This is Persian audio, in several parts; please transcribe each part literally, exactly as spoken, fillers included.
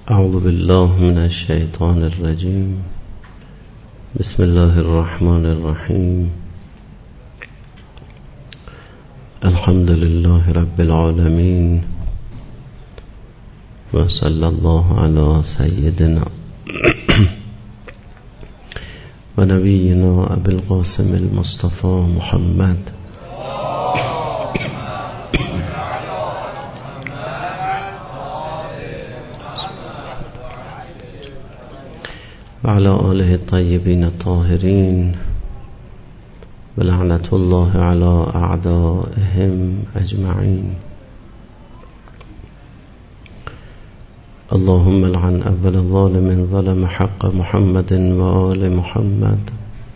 اعوذ بالله من الشیطان الرجیم. بسم الله الرحمن الرحیم. الحمد لله رب العالمین و صلی الله علی سیدنا و نبینا ابی القاسم المصطفى محمد و علی آله الطیبین الطاهرین و لعنت الله علی اعدائهم اجمعین. اللهم لعن اول ظالم ظلم حق محمد و آل محمد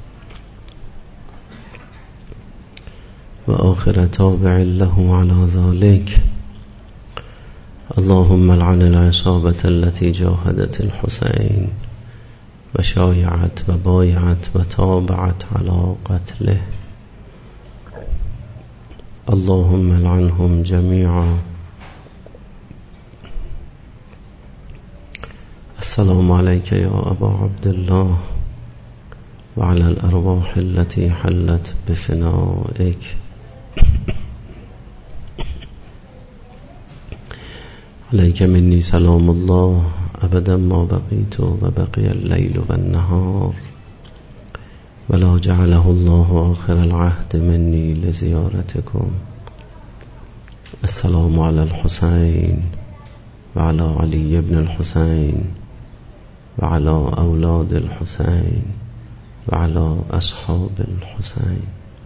و آخر تابع له على ذلك. اللهم لعن العصابة التي جاهدت الحسين و شایعت و بایعت و تابعت على قتله. اللهم لعنهم جميعا. السلام عليك يا أبا عبد الله وعلى الأرواح التي حلت بفنائك. عليك مني سلام الله أبدا ما بقيت وبقي الليل والنهار ولا جعله الله آخر العهد مني لزيارتكم. السلام على الحسين وعلى علي بن الحسين وعلى أولاد الحسين وعلى أصحاب الحسين.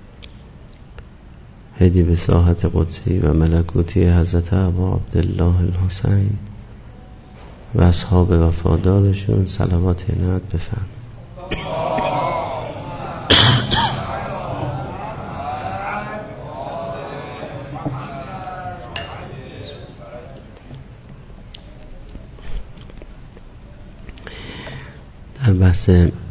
هدي بساحة قدسي و ملکوتی حضرت ابا عبدالله الحسین و اصحاب وفادارشون صلوات عنایت بفرم. در بحث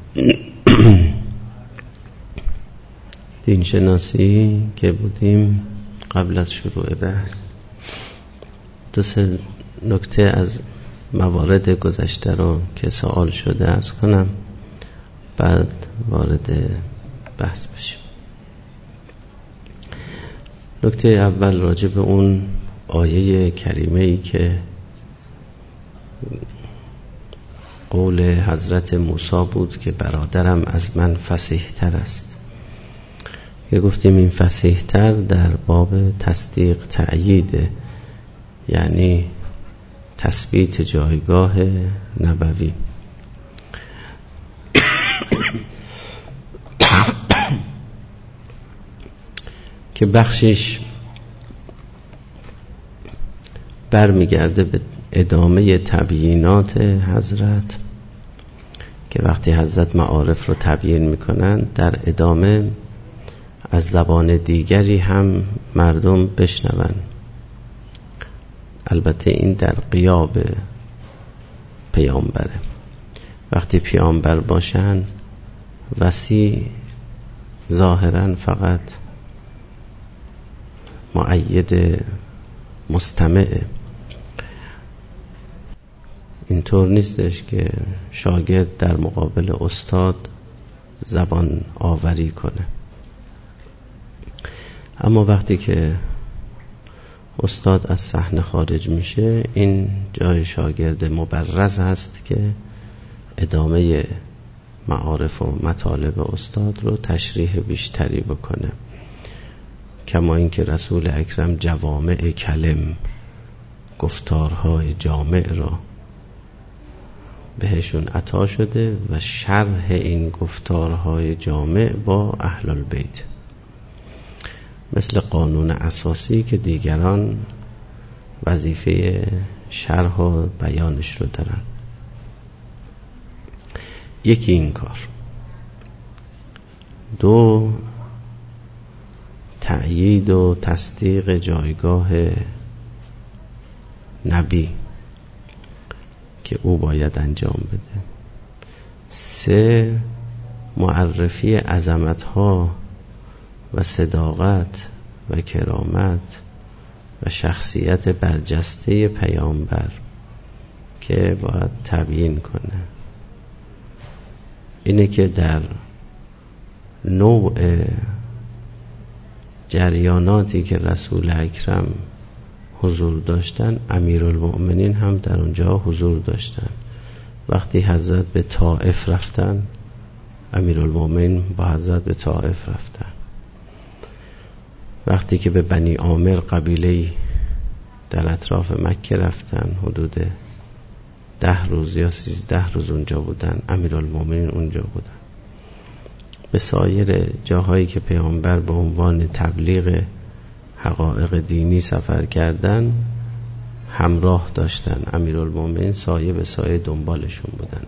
دینشناسی که بودیم، قبل از شروع بحث دو سه نکته از موارد گذشته رو که سوال شده عرض کنم، بعد وارد بحث بشیم. نکته اول راجع به اون آیه کریمه‌ای که قول حضرت موسی بود که برادرم از من فصیح تر است. که گفتیم این فصیح تر در باب تصدیق تأییده، یعنی تثبیت جایگاه نبوی. که بخشش برمیگرده به ادامه تبیینات حضرت، که وقتی حضرت معارف رو تبیین میکنن در ادامه از زبان دیگری هم مردم بشنون. البته این در غیاب پیامبره. وقتی پیامبر باشن وسیع ظاهرا فقط مؤید مستمعه. اینطور نیستش که شاگرد در مقابل استاد زبان آوری کنه. اما وقتی که استاد از صحنه خارج میشه، این جای شاگرد مبرز هست که ادامه معارف و مطالب استاد رو تشریح بیشتری بکنه. کما اینکه رسول اکرم جوامع کلم، گفتارهای جامع را بهشون عطا شده و شرح این گفتارهای جامع با اهل البیت، مثل قانون اساسی که دیگران وظیفه شرح و بیانش رو دارن. یکی این کار. دو، تأیید و تصدیق جایگاه نبی که او باید انجام بده. سه، معرفی عظمت‌ها و صداقت و کرامت و شخصیت برجسته پیامبر که باید تبیین کنه اینه که در نوع جریاناتی که رسول اکرم حضور داشتن، امیرالمؤمنین هم در اونجا حضور داشتن. وقتی حضرت به طائف رفتن، امیرالمؤمنین با حضرت به طائف رفتن. وقتی که به بنی عامر قبیله در اطراف مکه رفتن، حدود ده روز یا سیزده روز اونجا بودن، امیرالمؤمنین اونجا بودن. به سایر جاهایی که پیامبر به عنوان تبلیغ حقایق دینی سفر کردن همراه داشتن، امیرالمؤمنین سایه به سایه دنبالشون بودن.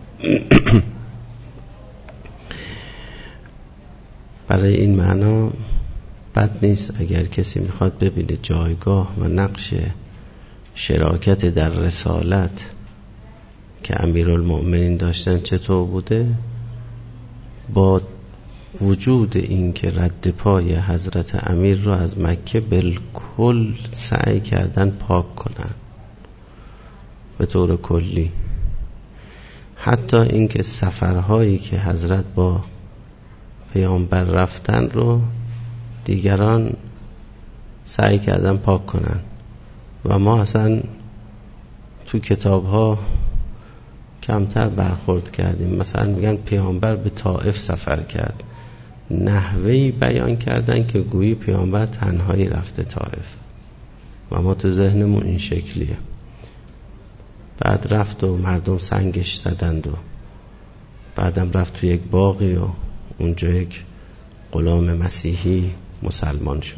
برای این معنا بد نیست اگر کسی میخواد ببینه جایگاه و نقش شراکت در رسالت که امیرالمؤمنین داشتن چطور بوده، با وجود این که رد پای حضرت امیر رو از مکه بالکل سعی کردن پاک کنن به طور کلی. حتی این که سفرهایی که حضرت با پیامبر رفتن رو دیگران سعی کردن پاک کنن و ما اصلا تو کتاب ها کمتر برخورد کردیم. مثلا میگن پیامبر به طائف سفر کرد، نحوهی بیان کردن که گویی پیامبر تنهایی رفته طائف و ما تو ذهنمون این شکلیه. بعد رفت و مردم سنگش زدند و بعدم رفت تو یک باغی و اونجا یک غلام مسیحی مسلمان شد.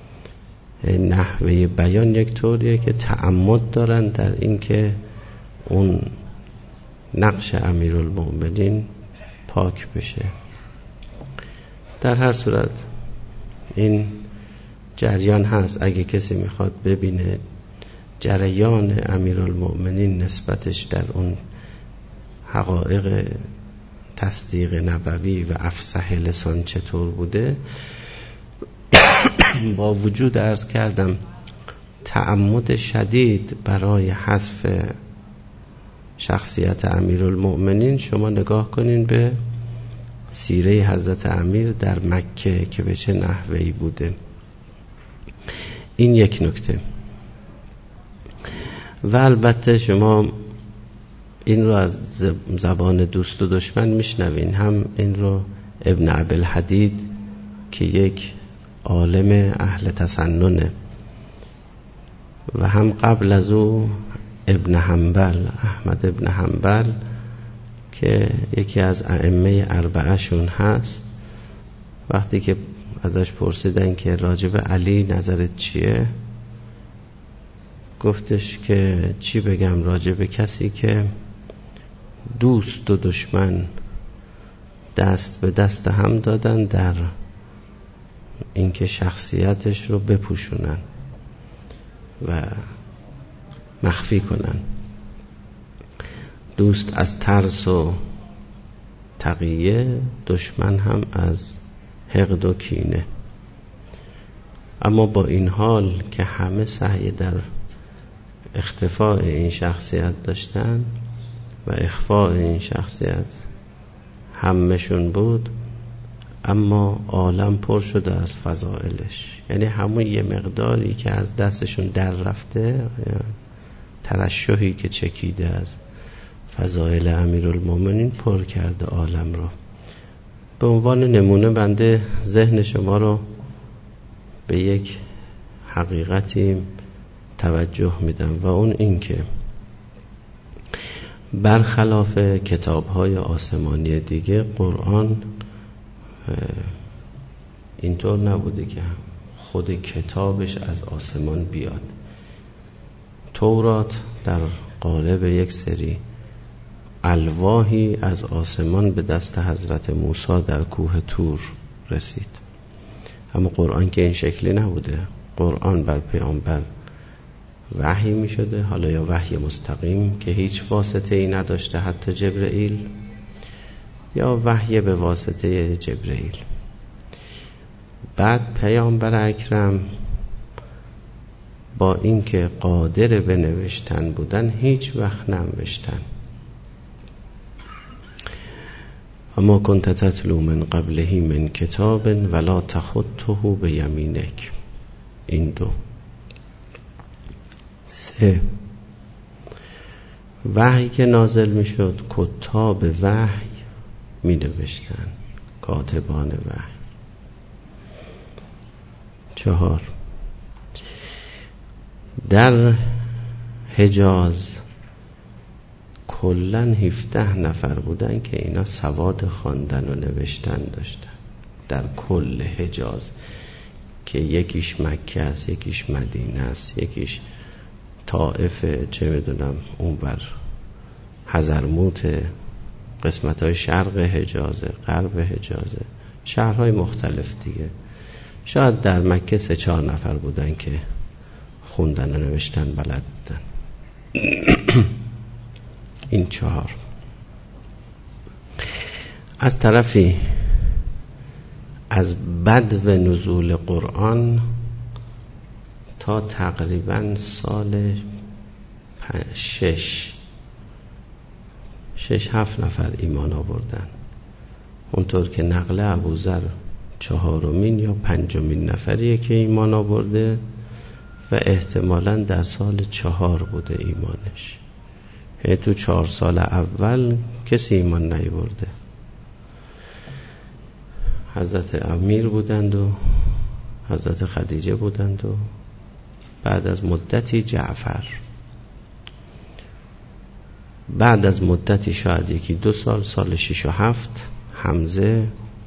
نحوه بیان یک طوریه که تعمد دارن در این که اون نقش امیرالمؤمنین پاک بشه. در هر صورت این جریان هست. اگه کسی میخواد ببینه جریان امیرالمؤمنین نسبتش در اون حقایق تصدیق نبوی و افصح لسان چطور بوده، با وجود عرض کردم تعمد شدید برای حذف شخصیت امیرالمؤمنین، شما نگاه کنین به سیره حضرت امیر در مکه که به چه نحوهی بوده. این یک نکته. و البته شما این رو از زبان دوست و دشمن میشنوین، هم این رو ابن ابوالحدید که یک عالم اهل تسننه و هم قبل از او ابن حنبل، احمد ابن حنبل که یکی از ائمه اربعه شون هست، وقتی که ازش پرسیدن که راجب علی نظرت چیه، گفتش که چی بگم راجب کسی که دوست و دشمن دست به دست هم دادن در اینکه شخصیتش رو بپوشونن و مخفی کنن. دوست از ترس و تقیه، دشمن هم از حقد و کینه. اما با این حال که همه سعی در اختفاء این شخصیت داشتن و اخفاء این شخصیت همشون بود، اما عالم پر شده از فضائلش. یعنی همون یه مقداری که از دستشون در رفته، ترشحی که چکیده از فضائل امیرالمؤمنین پر کرده عالم رو. به عنوان نمونه بنده ذهن شما رو به یک حقیقتی توجه میدم و اون این که برخلاف کتاب‌های آسمانی دیگه، قرآن اینطور نبوده که خود کتابش از آسمان بیاد. تورات در قالب یک سری الواحی از آسمان به دست حضرت موسی در کوه تور رسید، اما قرآن که این شکلی نبوده. قرآن بر پیامبر وحی می شده، حالا یا وحی مستقیم که هیچ واسطه ای نداشته، حتی جبرئیل، یا وحی به واسطه جبرئیل. بعد پیامبر اکرم با اینکه قادر به نوشتن بودن هیچ وقت ننوشتن. اما کنت تتلو من قبله من کتاب ولا تخطه بیمینک. این دو. سه، وحی که نازل می شد کتاب وحی می نوشتن، کاتبان وحی. چهار، در حجاز کلن هفده نفر بودن که اینا سواد خواندن و نوشتن داشتن در کل حجاز، که یکیش مکه است، یکیش مدینه است، یکیش طائف، چه میدونم اون بر حضرموت، قسمت های شرق حجازه، غرب حجازه، شهرهای مختلف دیگه. شاید در مکه سه چهار نفر بودن که خوندن و نوشتن بلد بودن. این چهار. از طرفی از بدو نزول قرآن تا تقریبا سال شش شش هفت نفر ایمان آوردن، اونطور که نقل ابوذر چهارمین یا پنجمین نفریه که ایمان آورده و احتمالاً در سال چهار بوده ایمانش. یعنی تو چهار سال اول کسی ایمان نیاورده. حضرت امیر بودند و حضرت خدیجه بودند و بعد از مدتی جعفر، بعد از مدتی شاید یکی دو سال، سال شش و هفت حمزه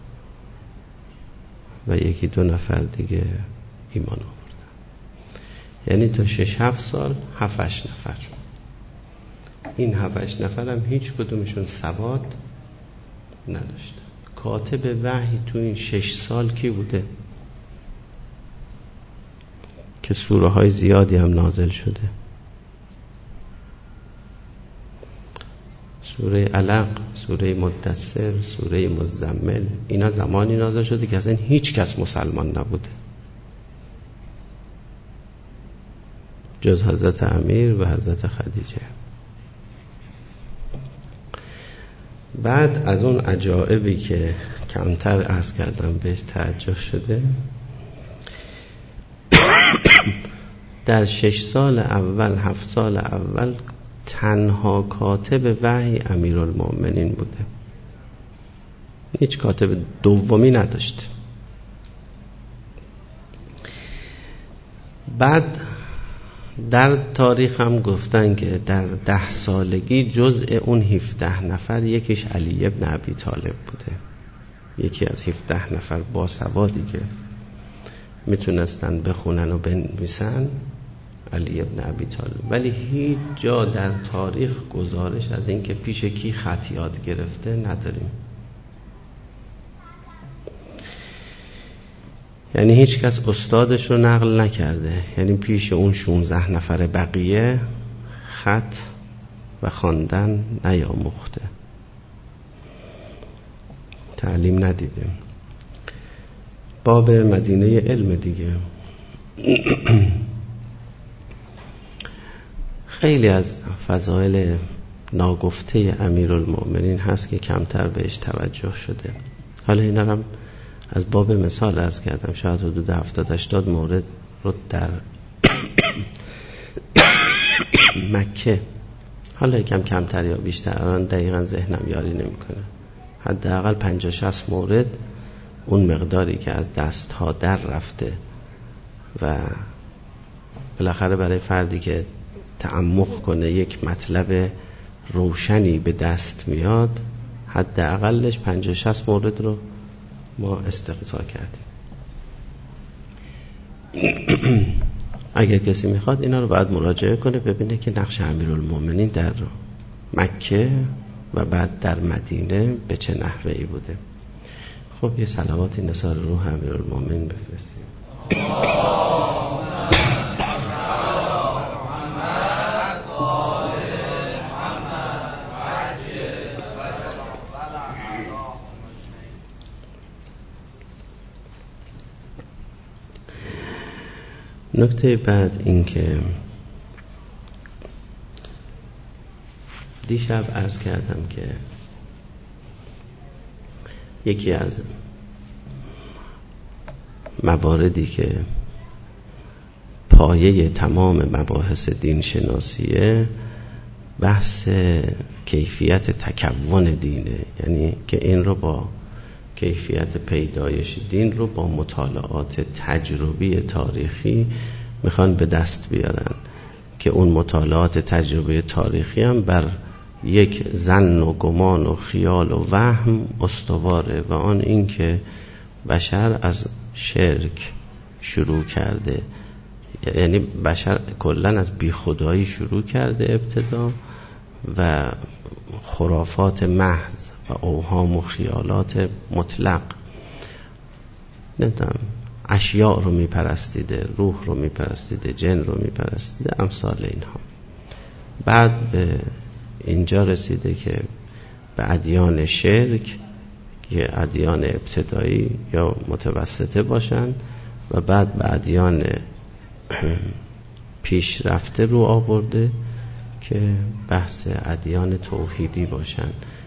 و یکی دو نفر دیگه ایمان آوردن. یعنی تا شش هفت سال هفتش نفر. این هفتش نفر هم هیچ کدومشون سواد نداشتن. کاتب وحی تو این شش سال کی بوده که سوره های زیادی هم نازل شده؟ سوره علق، سوره مدثر، سوره مزمل، اینا زمانی نازل شده که اصلا هیچ کس مسلمان نبوده جز حضرت امیر و حضرت خدیجه. بعد از اون عجائبی که کمتر عرض کردم بهش توجه شده، در شش سال اول، هفت سال اول تنها کاتب وحی امیرالمؤمنین بوده، هیچ کاتب دومی نداشت. بعد در تاریخ هم گفتن که در ده سالگی جزء اون هفده نفر یکیش علی ابن ابی طالب بوده، یکی از هفده نفر باسوادی که میتونستن بخونن و بنویسن، علی ابن ابی طالب. ولی هیچ جا در تاریخ گزارش از این که پیش کی خط یاد گرفته نداریم. یعنی هیچ کس استادش رو نقل نکرده، یعنی پیش اون شانزده نفر بقیه خط و خواندن نیاموخته، تعلیم ندیده. باب مدینه علم دیگه. خیلی از فضائل ناگفته امیرالمؤمنین هست که کمتر بهش توجه شده. حالا اینا هم از باب مثال عرض کردم، شاید حدود هفتاد هشتاد مورد رو در مکه، حالا یکم کمتر یا بیشتر، الان دقیقا ذهنم یاری نمیکنه، حداقل پنجاه شصت مورد اون مقداری که از دست ها در رفته و بالاخره برای فردی که تعمق کنه یک مطلب روشنی به دست میاد، حداقلش پنجاه شصت مورد رو ما استقصا کردیم. اگر کسی میخواد اینا رو باید مراجعه کنه، ببینه که نقش امیرالمؤمنین در مکه و بعد در مدینه به چه نحوهی بوده. خب یه صلواتی نثار روح امیرالمؤمنین بفرستیم. نکته بعد این که دیشب عرض کردم که یکی از مواردی که پایه تمام مباحث دین شناسیه بحث کیفیت تکون دینه، یعنی که این رو با کیفیت پیدایش دین رو با مطالعات تجربی تاریخی میخوان به دست بیارن که اون مطالعات تجربی تاریخی هم بر یک ظن و گمان و خیال و وهم استواره و آن این که بشر از شرک شروع کرده، یعنی بشر کلن از بیخدایی شروع کرده ابتدا و خرافات محض و اوهام و خیالات مطلق، نمیدونم اشیاء رو میپرستیده، روح رو میپرستیده، جن رو میپرستیده، امثال اینها. بعد به اینجا رسیده که به ادیان شرک که ادیان ابتدایی یا متوسطه باشن و بعد به ادیان پیشرفته رو آورده که بحث ادیان توحیدی باشن.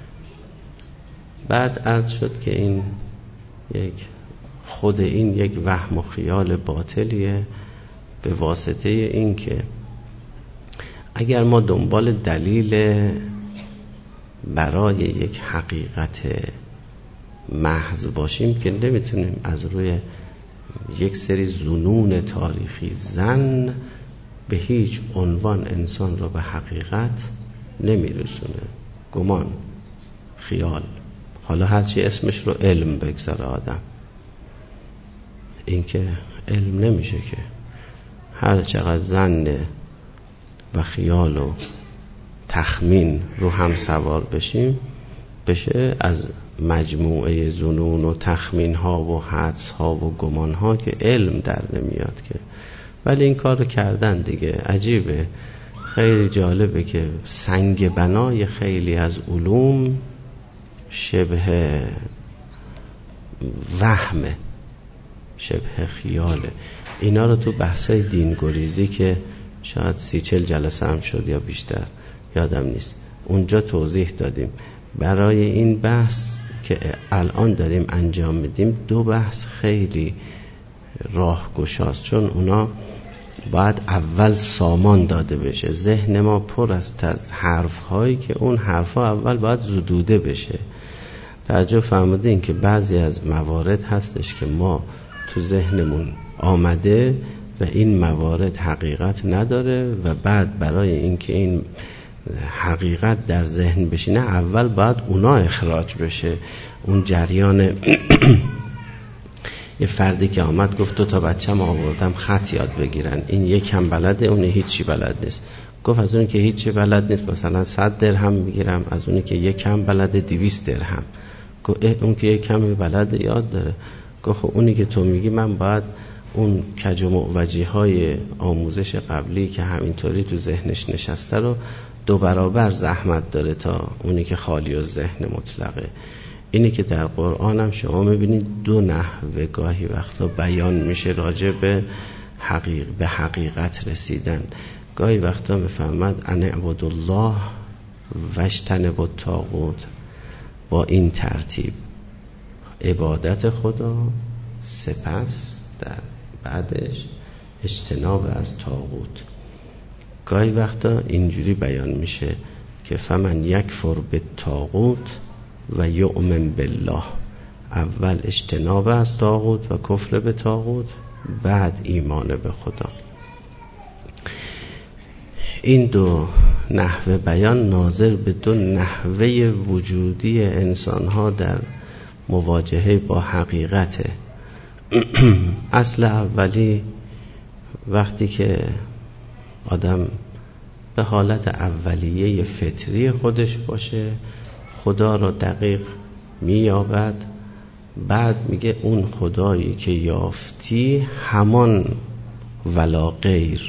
بعد عرض شد که این یک خود این یک وهم و خیال باطلیه به واسطه این که اگر ما دنبال دلیل برای یک حقیقت محض باشیم که نمیتونیم از روی یک سری ظنون تاریخی زن به هیچ عنوان انسان رو به حقیقت نمیرسونه. گمان، خیال، حالا هرچی اسمش رو علم بگذاره آدم، این که علم نمیشه که هر چقدر ظن و خیال و تخمین رو هم سوار بشیم بشه از مجموعه ظنون و تخمین ها و حدس ها و گمان ها که علم در نمیاد که. ولی این کار رو کردن دیگه. عجیبه، خیلی جالبه که سنگ بنای خیلی از علوم شبه وهمه، شبه خیاله. اینا رو تو بحثای دین گریزی که شاید سی چل جلسه هم شد یا بیشتر یادم نیست اونجا توضیح دادیم. برای این بحث که الان داریم انجام میدیم دو بحث خیلی راهگشاست، چون اونا باید اول سامان داده بشه. ذهن ما پر است از حرف هایی که اون حرف ها اول باید زدوده بشه. توجه فرمودین که بعضی از موارد هستش که ما تو ذهنمون آمده و این موارد حقیقت نداره و بعد برای اینکه این حقیقت در ذهن بشینه اول باید اونا اخراج بشه. اون جریان یه فردی که آمد گفت دو تا بچه‌م آوردم خط یاد بگیرن، این یکم بلده اون هیچی بلد نیست. گفت از اون که هیچی بلد نیست مثلا صد درهم میگیرم، از اون که یکم بلده دویست درهم. گفت اون که یکم بلده یاد داره. گفت اونی که تو میگی من باید اون کج و معوجی های آموزش قبلی که همینطوری تو ذهنش نشسته رو دو برابر زحمت داره تا اونی که خالی و ذهن مطلقه. اینی که در قرآن هم شما میبینید دو نحوه گاهی وقتا بیان میشه راجع به حقیق به حقیقت رسیدن. گاهی وقتا میفهمد ان اعبد الله واجتنبوا الطاغوت، با این ترتیب عبادت خدا، سپس در بعدش اجتناب از طاغوت. گاهی وقتا اینجوری بیان میشه که فمن یکفر بالطاغوت و یؤمن بالله، اول اجتناب از طاغوت و کفر به طاغوت، بعد ایمان به خدا. این دو نحوه بیان ناظر به دو نحوه وجودی انسان‌ها در مواجهه با حقیقته. اصل اولی وقتی که آدم به حالت اولیه فطری خودش باشه خدا را دقیق میابد، بعد میگه اون خدایی که یافتی همان ولا غیر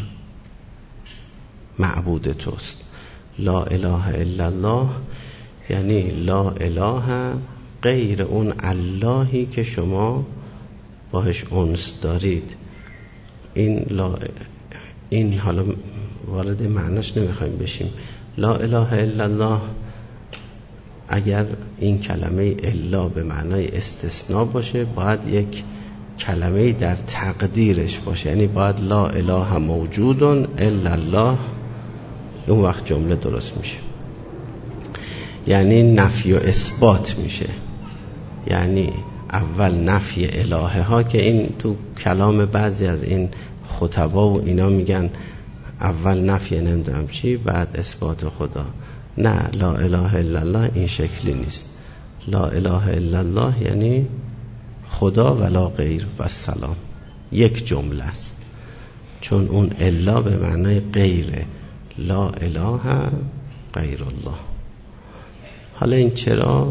معبود توست. لا اله الا الله یعنی لا اله غیر اون اللهی که شما باهش انس دارید. این لا این حالا وارد معناش نمیخوایم بشیم. لا اله الا الله اگر این کلمه الا به معنای استثناء باشه باید یک کلمه در تقدیرش باشه، یعنی باید لا اله موجود الا الله، اون وقت جمله درست میشه. یعنی نفی و اثبات میشه. یعنی اول نفی الهه ها که این تو کلام بعضی از این خطبا و اینا میگن اول نفی نمیدونم چی بعد اثبات خدا. نه، لا اله الا الله این شکلی نیست. لا اله الا الله یعنی خدا ولا غیر و سلام، یک جمله است، چون اون الا به معنای غیره. لا اله غیر الله. حالا این چرا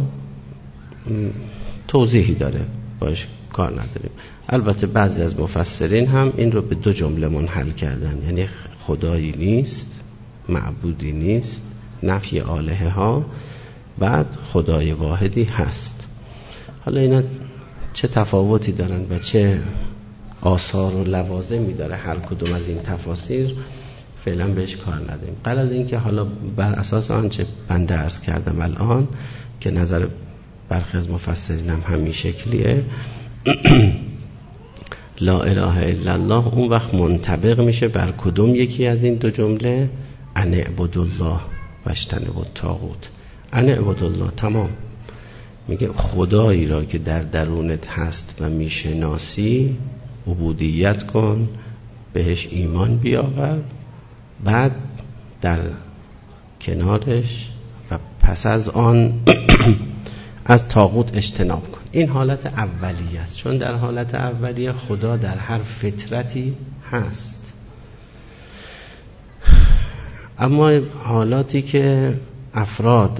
توضیحی داره، باش کار نداریم. البته بعضی از مفسرین هم این رو به دو جمله منحل کردن، یعنی خدایی نیست، معبودی نیست، نفی آلهه ها، بعد خدای واحدی هست. حالا اینا چه تفاوتی دارن و چه آثار و لوازمی داره هر کدوم از این تفاسیر، فعلا بهش کار نداریم. قبل از این که حالا بر اساس آنچه بنده عرض کردم الان که نظر برخی از مفسرین هم همین شکلیه، لا اله الا الله اون وقت منطبق میشه بر کدوم یکی از این دو جمله؟ ان اعبدوا الله و اجتنبوا الطاغوت. ان اعبدوا الله، تمام. میگه خدایی را که در درونت هست و میشناسی عبودیت کن، بهش ایمان بیاور، بعد در کنارش و پس از آن از طاغوت اجتناب کن. این حالت اولیه است، چون در حالت اولیه خدا در هر فطرتی هست. اما حالاتی که افراد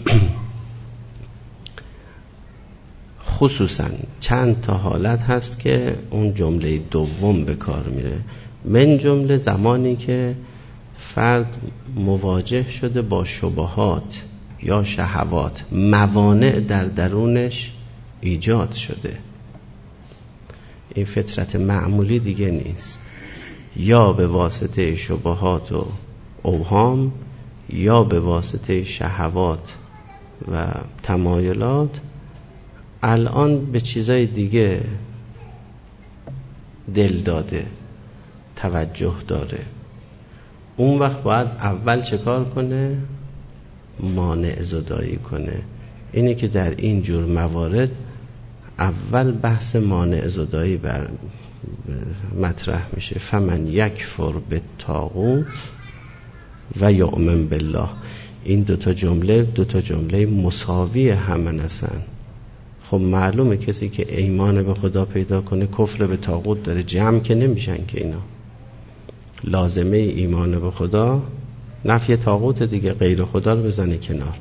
خصوصا چند تا حالت هست که اون جمله دوم به کار میره، من جمله زمانی که فرد مواجه شده با شبهات یا شهوات، موانع در درونش ایجاد شده، این فطرت معمولی دیگه نیست، یا به واسطه شبهات و اوهام یا به واسطه شهوات و تمایلات الان به چیزای دیگه دل داده، توجه داره. اون وقت باید اول چه کار کنه؟ مانع زدایی کنه. اینه که در این جور موارد اول بحث مانع زدایی بر مطرح میشه. فمن یکفر بالطاغوت و یؤمن بالله. این دوتا جمله دوتا جمله مساوی همن هستن. خب معلومه کسی که ایمان به خدا پیدا کنه کفر به طاغوت داره، جمع که نمیشن که اینا. لازمه ایمان به خدا نفی طاغوت دیگه، غیر خدا رو بزنه کنار.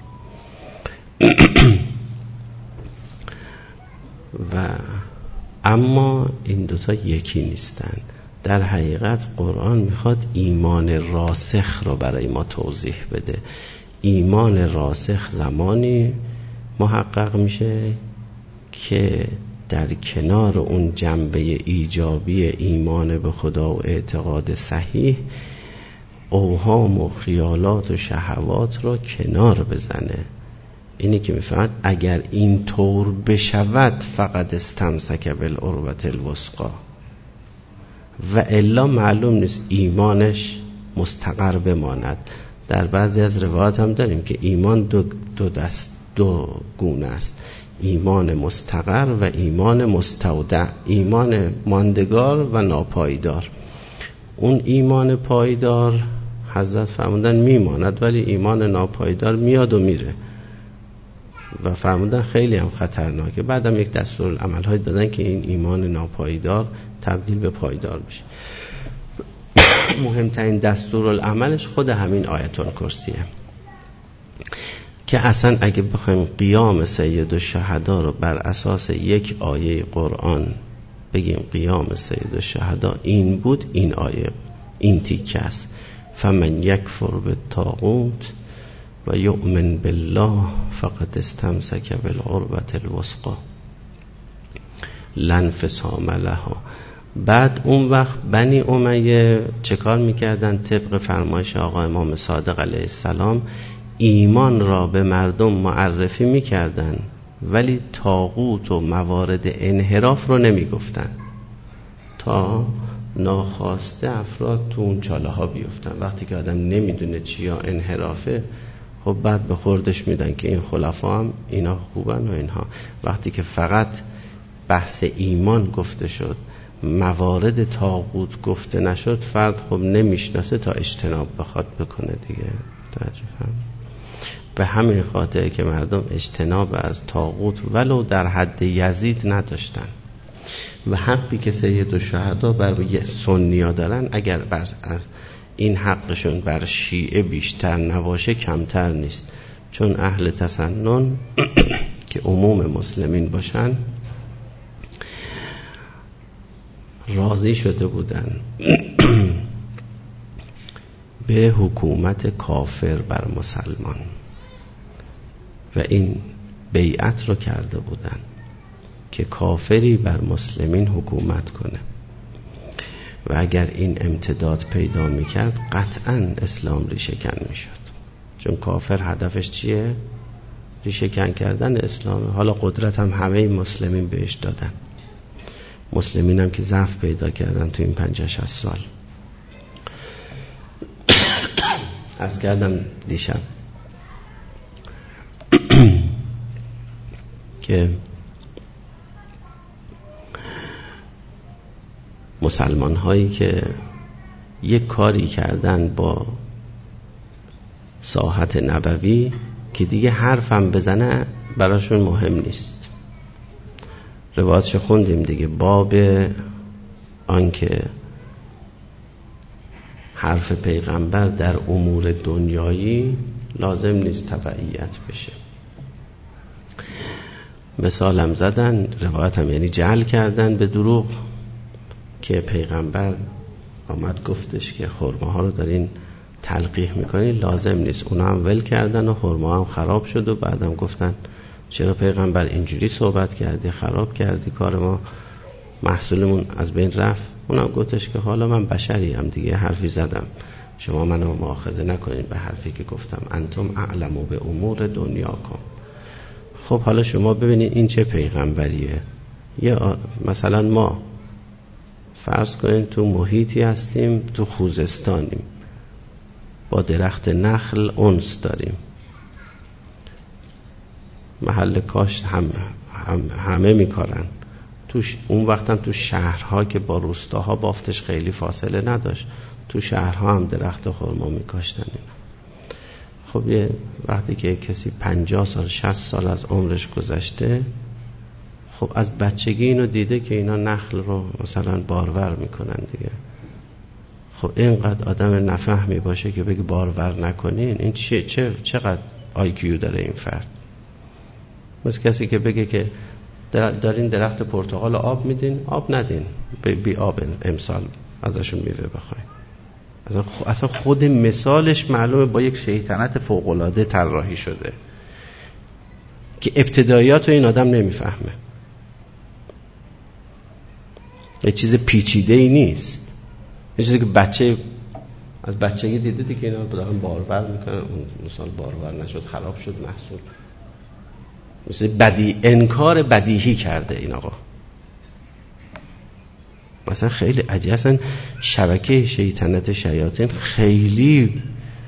و اما این دوتا یکی نیستن. در حقیقت قرآن میخواد ایمان راسخ رو برای ما توضیح بده. ایمان راسخ زمانی محقق میشه که در کنار اون جنبه ایجابی ایمان به خدا و اعتقاد صحیح، اوهام و خیالات و شهوات رو کنار بزنه. اینی که میفهمد اگر این طور بشود فقط استمسک بالعروة الوثقی، و الا معلوم نیست ایمانش مستقر بماند. در بعضی از روایات هم داریم که ایمان دو, دو دست دو گونه است، ایمان مستقر و ایمان مستودع، ایمان ماندگار و ناپایدار. اون ایمان پایدار حضرت فرمودن میماند، ولی ایمان ناپایدار میاد و میره و فرمودن خیلی هم خطرناکه. بعدم یک دستورالعمل های دادن که این ایمان ناپایدار تبدیل به پایدار بشه. مهمترین دستورالعملش خود همین آیت الکرسیه که اصلا اگه بخوایم قیام سید الشهدا رو بر اساس یک آیه قرآن بگیم قیام سید الشهدا این بود، این آیه این تیکه است. فمن یکفر بالطاغوت و یؤمن بالله فقد استمسک بالعروة الوثقی لا انفصام لها. بعد اون وقت بنی امیه چه کار میکردن؟ طبق فرمایش آقا امام صادق علیه السلام ایمان را به مردم معرفی میکردن ولی طاغوت و موارد انحراف رو نمیگفتن تا ناخواسته افراد تو اون چاله ها بیفتن. وقتی که آدم نمیدونه چیا انحرافه، خب بعد به خوردش میدن که این خلفا هم اینا خوبن و اینها. وقتی که فقط بحث ایمان گفته شد، موارد طاغوت گفته نشد، فرد خب نمیشناسه تا اجتناب بخواد بکنه دیگه. ترجمه به همین خاطر که مردم اجتناب از طاغوت ولو در حد یزید نداشتن و حقی که سید الشهدا بر سنی‌ها دارن اگر بر از این حقشون بر شیعه بیشتر نباشه کمتر نیست، چون اهل تسنن که عموم مسلمین باشن راضی شده بودن به حکومت کافر بر مسلمان و این بیعت رو کرده بودن که کافری بر مسلمین حکومت کنه و اگر این امتداد پیدا میکرد قطعا اسلام ریشه کن میشد، چون کافر هدفش چیه؟ ریشه کن کردن اسلامه. حالا قدرت هم همه مسلمین بهش دادن، مسلمین هم که ضعف پیدا کردن تو این پنجاه شصت سال. عرض کردم دیشب که مسلمان هایی که یک کاری کردن با ساحت نبوی که دیگه حرفم بزنه براشون مهم نیست. روایتش خوندیم دیگه، باب آنکه حرف پیغمبر در امور دنیایی لازم نیست تبعیت بشه. مثالم زدن، روایتم یعنی جعل کردن به دروغ که پیغمبر آمد گفتش که خرماها رو دارین تلقیح میکنین، لازم نیست. اونا هم ول کردن و خرما هم خراب شد و بعدم گفتن چرا پیغمبر اینجوری صحبت کردی، خراب کردی کار ما، محصولمون از بین رفت. اونم گفتش که حالا من بشری هم دیگه حرفی زدم، شما منو مؤاخذه نکنین به حرفی که گفتم، انتم اعلمو به امور دنیاکم. خب حالا شما ببینید این چه پیغمبریه. یا مثلا ما فرض کنین تو محیطی هستیم، تو خوزستانیم، با درخت نخل انس داریم، محل کاشت هم, هم همه میکارن توش. اون وقت هم تو شهرها که با روستاها بافتش خیلی فاصله نداشت، تو شهرها هم درخت خرما میکاشتن. خب یه وقتی که کسی پنجاه سال شصت سال از عمرش گذشته، خب از بچگی اینو دیده که اینا نخل رو مثلا بارور میکنن دیگه. خب اینقدر آدم نفهمی باشه که بگی بارور نکنین، این چه چه چقدر آی کیو داره این فرد؟ مثل کسی که بگه که دارین درخت پرتقال آب میدین، آب ندین، بی آب امسال ازشون میوه بخواین. اصلا خود مثالش معلومه با یک شیطنت فوق‌العاده طراحی شده که ابتداییات رو این آدم نمیفهمه. یه چیز پیچیده ای نیست، یه چیزی که بچه از بچگی دیده دیگه اینا دارن بارور میکنن، اون مثال بارور نشد خراب شد محصول. مثل بدی انکار بدیهی کرده این آقا. مثلا خیلی عجیبه، اصلا شبکه شیطنت شیاطین خیلی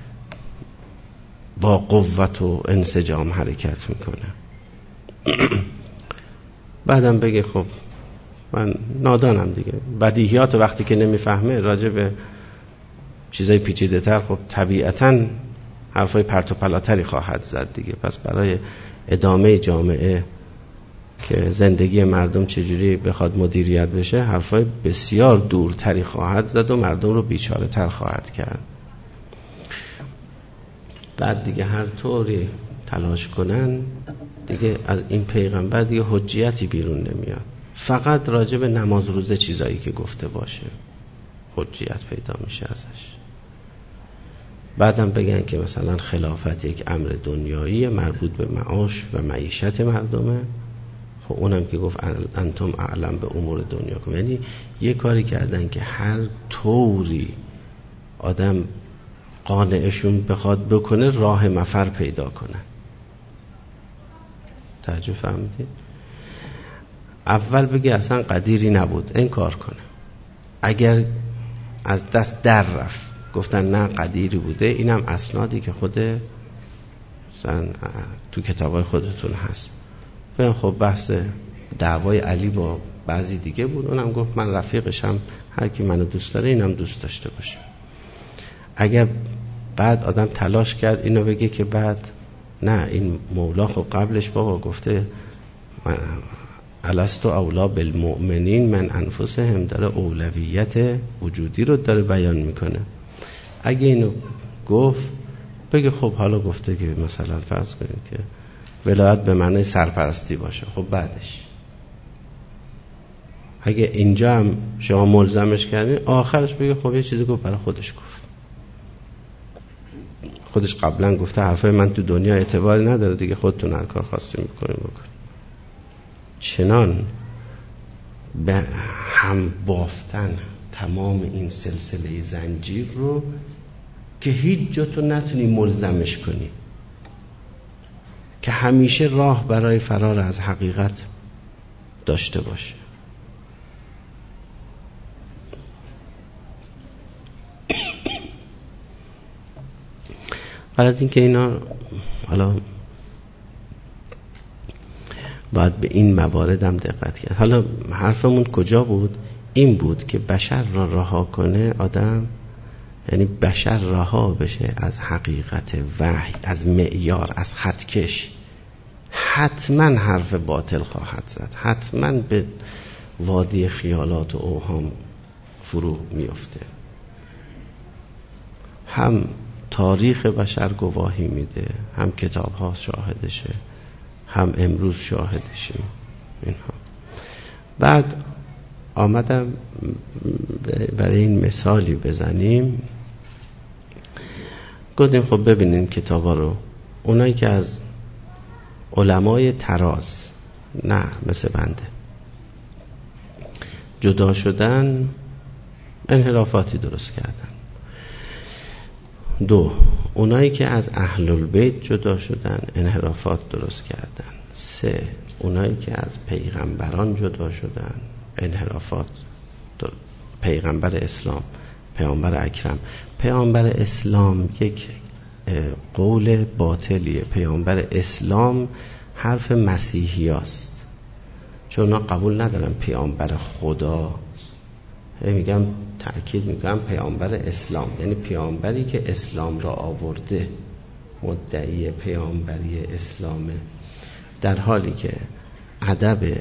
با قوت و انسجام حرکت میکنه. بعدم بگه خب من نادانم دیگه، بدیهیات وقتی که نمیفهمه راجع به چیزای پیچیده تر خب طبیعتاً حرفای پرت و پلاتری خواهد زد دیگه. پس برای ادامه جامعه که زندگی مردم چجوری بخواد مدیریت بشه، حرفای بسیار دورتری خواهد زد و مردم رو بیچاره تر خواهد کرد. بعد دیگه هر طوری تلاش کنن دیگه از این پیغمبر دیگه حجیتی بیرون نمیاد. فقط راجع به نماز روزه چیزایی که گفته باشه حجیت پیدا میشه ازش. بعدم بگن که مثلا خلافت یک امر دنیایی مربوط به معاش و معیشت مردمه. خب اونم که گفت انتم اعلم به امور دنیا کن، یعنی یه کاری کردن که هر طوری آدم قانعشون بخواد بکنه راه مفر پیدا کنه. توجه فهمیدید؟ اول بگه اصلا قدیری نبود، انکار کنه. اگر از دست در رفت گفتن نه قدیری بوده، اینم اسنادی که خود مثلا تو کتابای خودتون هست. بگن خب بحث دعوای علی با بعضی دیگه بود، اونم گفت من رفیقشم، هر کی منو دوست داره اینم دوست داشته باشه. اگر بعد آدم تلاش کرد اینو بگه که بعد نه این مولا خب قبلش بابا گفته الستو اولا بالمؤمنین من انفسهم، داره اولویت وجودی رو داره بیان میکنه. اگه اینو گفت بگه خب حالا گفته که مثلا فرض کنیم که ولایت به معنی سرپرستی باشه، خب بعدش اگه اینجا هم شما ملزمش کردین آخرش بگه خب یه چیزی گفت برای خودش گفت، خودش قبلا گفته حرفای من تو دنیا اعتباری نداره دیگه، خودتون هر کار خواستین بکنین بکنین. چنان به هم بافتن تمام این سلسله زنجیر رو که هیچ جا تو نتونی ملزمش کنی، که همیشه راه برای فرار از حقیقت داشته باشه. بعد از اینکه اینا حالا باید به این موارد هم دقت کرد. حالا حرفمون کجا بود؟ این بود که بشر را رها کنه آدم، یعنی بشر رها بشه از حقیقت وحی، از معیار، از خطکش، حتما حرف باطل خواهد زد، حتما به وادی خیالات و اوهام فرو میفته. هم تاریخ بشر گواهی میده، هم کتاب ها شاهدشه، هم امروز شاهدشیم اینها. بعد آمدم برای این مثالی بزنیم، گفتیم خب ببینین کتابا رو، اونایی که از علمای تراز نه مثل بنده جدا شدن انحرافاتی درست کردن. دو، اونایی که از اهل البیت جدا شدن انحرافات درست کردن. سه، اونایی که از پیغمبران جدا شدن انحرافات در... پیغمبر اسلام، پیامبر اکرم. پیامبر اسلام یک قول باطلیه. پیامبر اسلام حرف مسیحی است، چون اونا قبول ندارن پیامبر خدا. میگم تأکید میکنم پیامبر اسلام، یعنی پیامبری که اسلام را آورده، مدعی پیامبری اسلامه، در حالی که ادب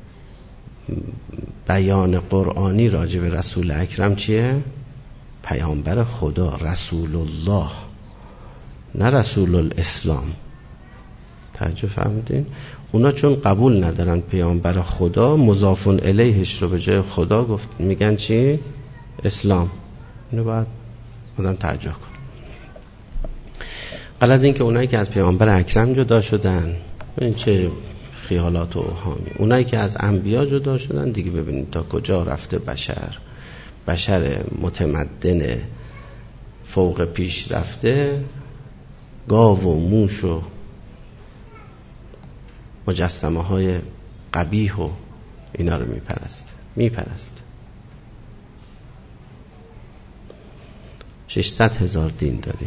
بیان قرآنی راجع به رسول اکرم چیه؟ پیامبر خدا، رسول الله، نه رسول الاسلام. توجه فهمیدین؟ اونا چون قبول ندارن پیامبر خدا، مضاف الیهش رو به جای خدا گفت، میگن چی؟ اسلام. اینو باید آدم توجه کن. قبل از این که اونایی که از پیامبر اکرم جدا شدن، این چه خیالات و اوهامی. اونایی که از انبیا جدا شدن دیگه ببینید تا کجا رفته بشر. بشر متمدن فوق پیش رفته گاو و موش و مجسمه های قبیح و اینا رو میپرست میپرست ششصد هزار دین داریم.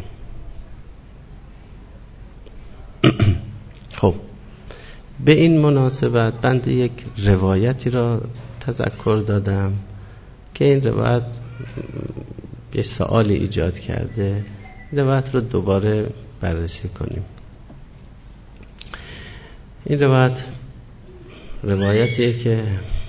خب به این مناسبت بنده یک روایتی را تذکر دادم که این روایت یه سوالی ایجاد کرده، این روایت رو دوباره بررسی کنیم. این روایت روایتیه که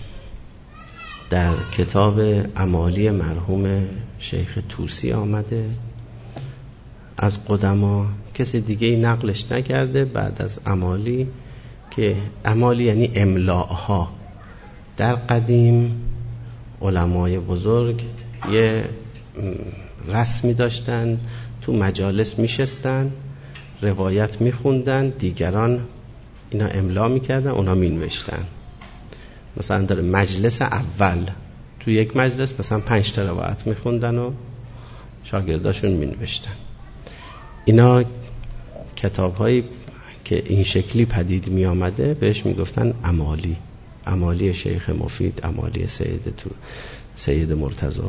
در کتاب امالی مرحوم شیخ طوسی آمده از قدما، کسی دیگه ای نقلش نکرده بعد از امالی، که امالی یعنی املاها. در قدیم علمای بزرگ یه رسمی داشتن، تو مجالس میشستن روایت میخوندن، دیگران اینا املا میکردن، اونا مینوشتن. مثلا داره مجلس اول، تو یک مجلس مثلا پنج تا روایت میخوندن و شاگرداشون مینوشتن. اینا کتاب‌هایی که این شکلی پدید می آمده بهش میگفتن امالی، امالی شیخ مفید، امالی سید تو سید مرتضی،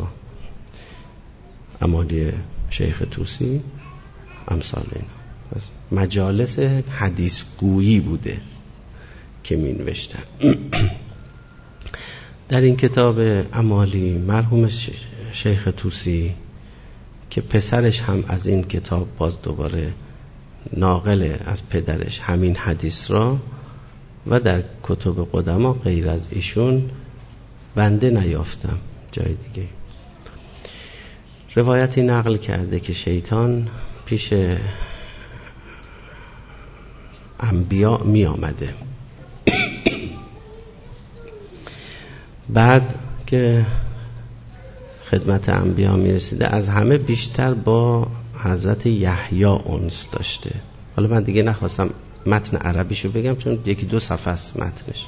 امالی شیخ توسی، امثال اینا. مجالس حدیث گویی بوده که می نوشتن. در این کتاب امالی مرحوم شیخ توسی که پسرش هم از این کتاب باز دوباره ناقل از پدرش همین حدیث را، و در کتب قدما غیر از ایشون بنده نیافتم جای دیگه روایتی نقل کرده که شیطان پیش انبیا می آمده. بعد که خدمت انبیا می رسیده از همه بیشتر با حضرت یحیی انس داشته. حالا من دیگه نخواستم متن عربیشو بگم چون یکی دو صفحه است متنش.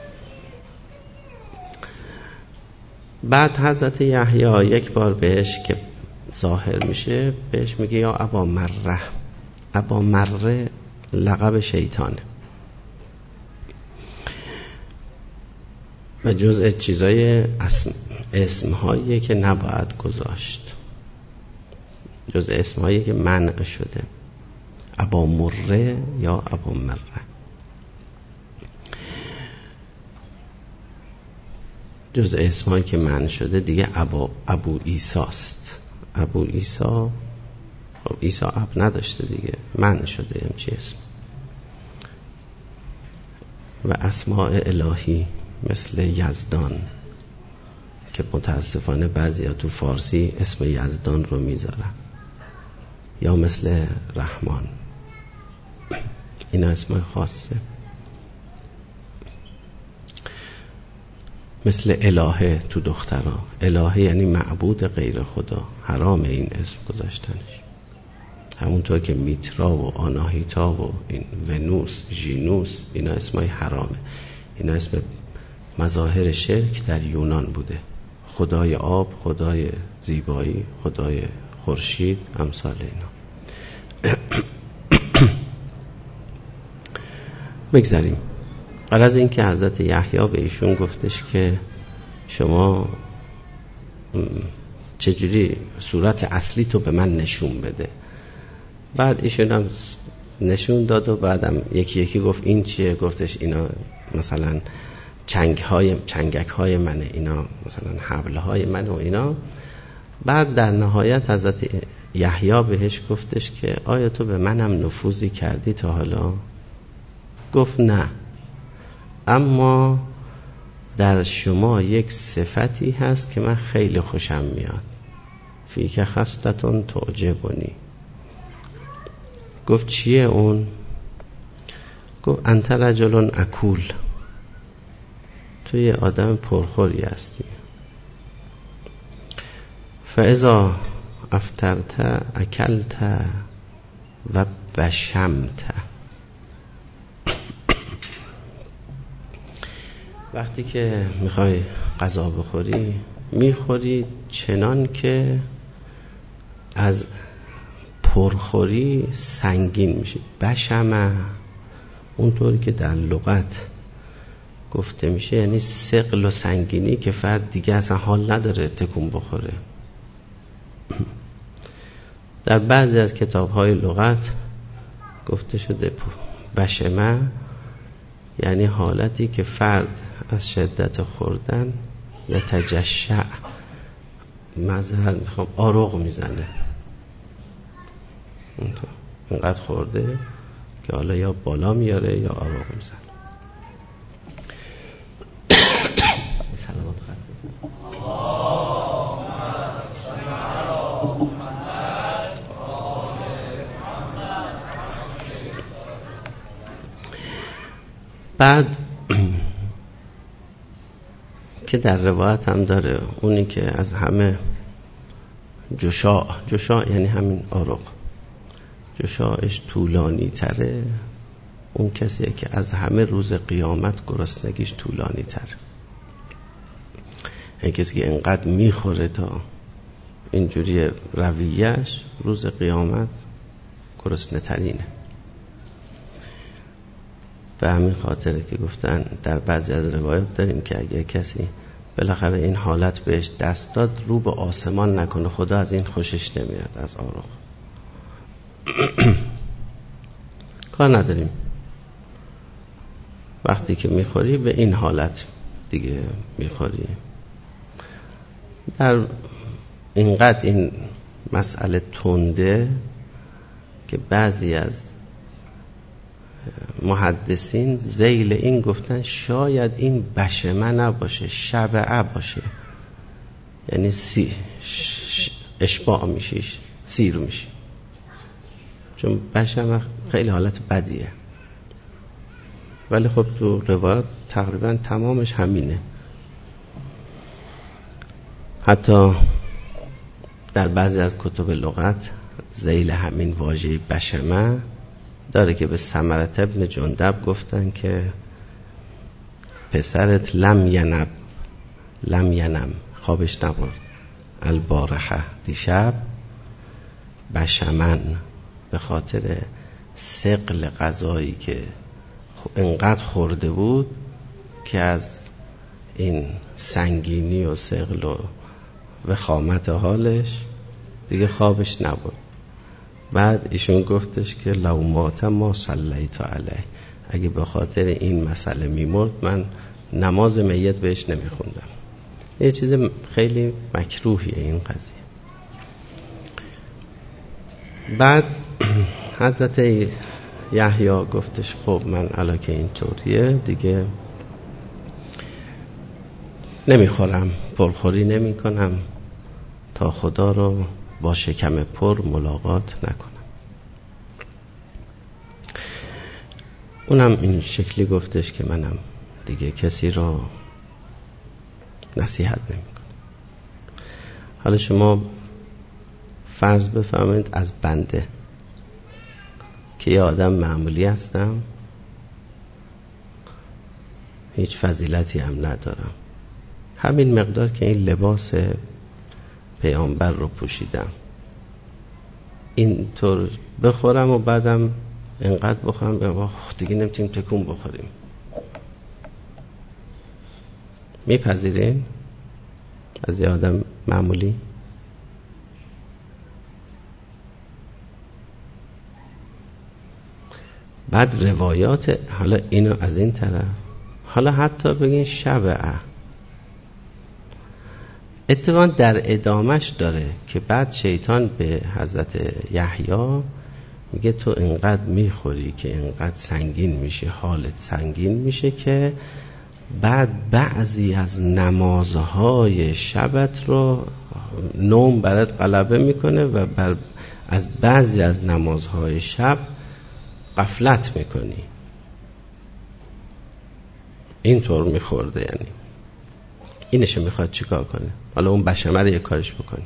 بعد حضرت یحیی یک بار بهش که ظاهر میشه بهش میگه یا ابا مره. ابا مره لقب شیطانه و جزء چیزای اسم اسمهایی که نباید گذاشت، جزء اسمهایی که منع شده. ابا مره یا ابا مره. جزء اسمهایی که منع شده دیگه ابا ابو عیسی است. ابو عیسی، خب عیسی اب نداشته دیگه، منع شده همچی اسم. و اسماء الهی مثل یزدان که متاسفانه بعضیا تو فارسی اسم یزدان رو میذارن، یا مثل رحمان، اینا اسمای خاصه. مثل الهه تو دخترها، الهه یعنی معبود غیر خدا، حرام این اسم گذاشتنش. همونطور که میترا و آناهیتا و این ونوس، ژینوس، اینا اسمای حرامه. اینا اسم مظاهر شرک در یونان بوده. خدای آب، خدای زیبایی، خدای خورشید، امثال اینا. بگذاریم. غرض این که حضرت یحیی به ایشون گفتش که شما چجوری صورت اصلی تو به من نشون بده. بعد ایشون هم نشون داد و بعدم یکی یکی گفت این چیه؟ گفتش اینا مثلا چنگ های چنگک های منه، اینا مثلا حبل های منه و اینا. بعد در نهایت حضرت یحیی بهش گفتش که آیا تو به منم نفوذی کردی تا حالا؟ گفت نه، اما در شما یک صفتی هست که من خیلی خوشم میاد. فیک خصلتون تعجبنی. گفت چیه اون؟ گفت انت رجل اکول، تو یه آدم پرخوری هستی. فاذا افطرت اکلت و بشمت. وقتی که میخوای غذا بخوری میخوری چنان که از پرخوری سنگین میشی. بشمه اونطوری که در لغت گفته میشه یعنی ثقل و سنگینی که فرد دیگه اصلا حال نداره تکون بخوره. در بعضی از کتاب‌های لغت گفته شده بشمه یعنی حالتی که فرد از شدت خوردن یا تجشع، معذرت میخوام، آروغ میزنه. اونطور اینقدر خورده که حالا یا بالا میاره یا آروغ میزنه. سلامات خواهد. بعد که در روایت هم داره اونی که از همه جشاع، جشاع یعنی همین آروغ، جشاعش طولانی تره، اون کسیه که از همه روز قیامت گرسنگیش طولانی تره. این کسی که انقدر میخوره تا اینجوری رویش روز قیامت گرسنه ترینه. به همین خاطره که گفتن در بعضی از روایات داریم که اگه کسی بالاخره این حالت بهش دست داد رو به آسمان نکنه، خدا از این خوشش نمیاد، از آرام. کار نداریم، وقتی که میخوری به این حالت دیگه میخوری. در اینقدر این مسئله تنده که بعضی از محدثین ذیل این گفتن شاید این بشمه نباشه، شبعه باشه، یعنی سی اشباع میشیش، سیر میشی، چون بشمه خیلی حالت بدیه. ولی خب تو روایات تقریبا تمامش همینه. حتی در بعضی از کتب لغت ذیل همین واژه بشمه داره که به ثمرة ابن جندب گفتن که پسرت لم ینب لم ینم خوابش نبرد البارحه دیشب بشمن، به خاطر ثقل غذایی که انقدر خورده بود که از این سنگینی و ثقل و وخامت حالش دیگه خوابش نبرد. بعد ایشون گفتش که لو مات ما صلیت علیه، اگه به خاطر این مسئله میمرد من نماز میت بهش نمیخوندم. یه چیز خیلی مکروهیه این قضیه. بعد حضرت یحیی گفتش خب من الان که اینطوریه دیگه نمیخورم، پرخوری نمی کنم تا خدا رو با شکم پر ملاقات نکنم. اونم این شکلی گفتش که منم دیگه کسی رو نصیحت نمی کنم. حالا شما فرض بفرمایید از بنده که یه آدم معمولی هستم، هیچ فضیلتی هم ندارم، همین مقدار که این لباس پیامبر رو پوشیدم اینطور بخورم و بعدم انقدر بخورم بگم دیگه نمیتونیم تکون بخوریم. میپذیرین از یه آدم معمولی؟ بعد روایات، حالا اینو از این طرف، حالا حتی بگین شبعه، اتفاقا در ادامش داره که بعد شیطان به حضرت یحیی میگه تو اینقدر میخوری که اینقدر سنگین میشه، حالت سنگین میشه که بعد بعضی از نمازهای شبت رو نوم برات غلبه میکنه و بر از بعضی از نمازهای شب غفلت میکنی. اینطور میخورده، یعنی اینشه میخواد چیکار کنه؟ حالا اون بشمه رو یه کارش بکنه.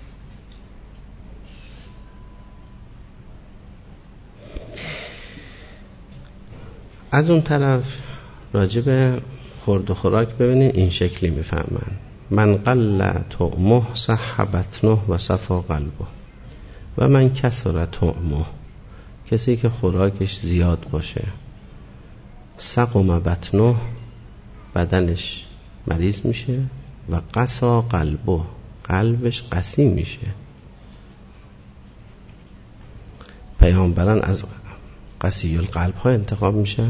از اون طرف راجب خورد و خوراک ببینین این شکلی میفهمن: من قل طعمه صح بطنه و صفا قلبه و من کثر طعمه، کسی که خوراکش زیاد باشه سقم بطنه، بدنش مریض میشه، و قسا قلبه، قلبش قسی میشه. پیامبران از قسی القلب ها انتخاب میشن.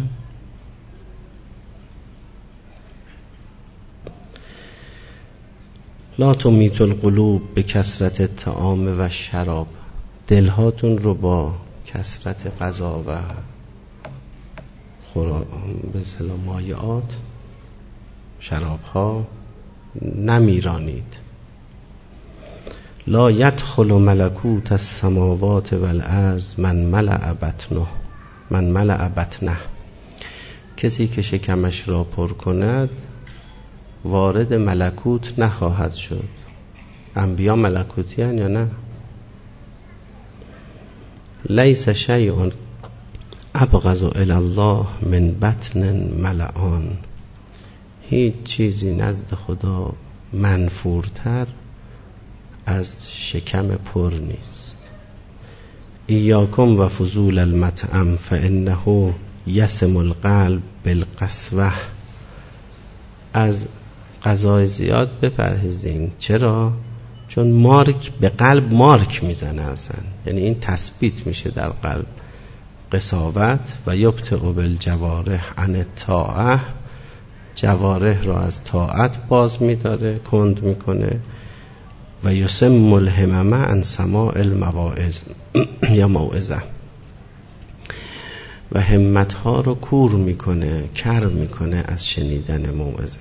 لا تمیت القلوب به کثرت الطعام و شراب، دلهاتون رو با کثرت غذا و به اصطلاح مایعات، شراب ها نمیرانید. لا یدخل ملکوت السماوات والارض من ملأ بطنه من ملأ بطنه، کسی که شکمش را پر کند وارد ملکوت نخواهد شد. انبیا ملکوتی هن یا نه؟ لیس شیء ابغض الی الله من بطن ملعان، هیچ چیزی نزد خدا منفورتر از شکم پر نیست. ایاکم و فضول المطعم فانه یسم القلب بالقسوه. از غذای زیاد بپرهیزین. چرا؟ چون مارک به قلب مارک میزنه اصلا، یعنی این تثبیت میشه در قلب. قساوت و یبطئ بالجوارح عن الطاعه، جوارح را از طاعت باز میداره، کند میکنه. و یسم الهمم عن سماع المواعظ یا موعظه، و همتها رو کور میکنه، کر میکنه از شنیدن موعظه.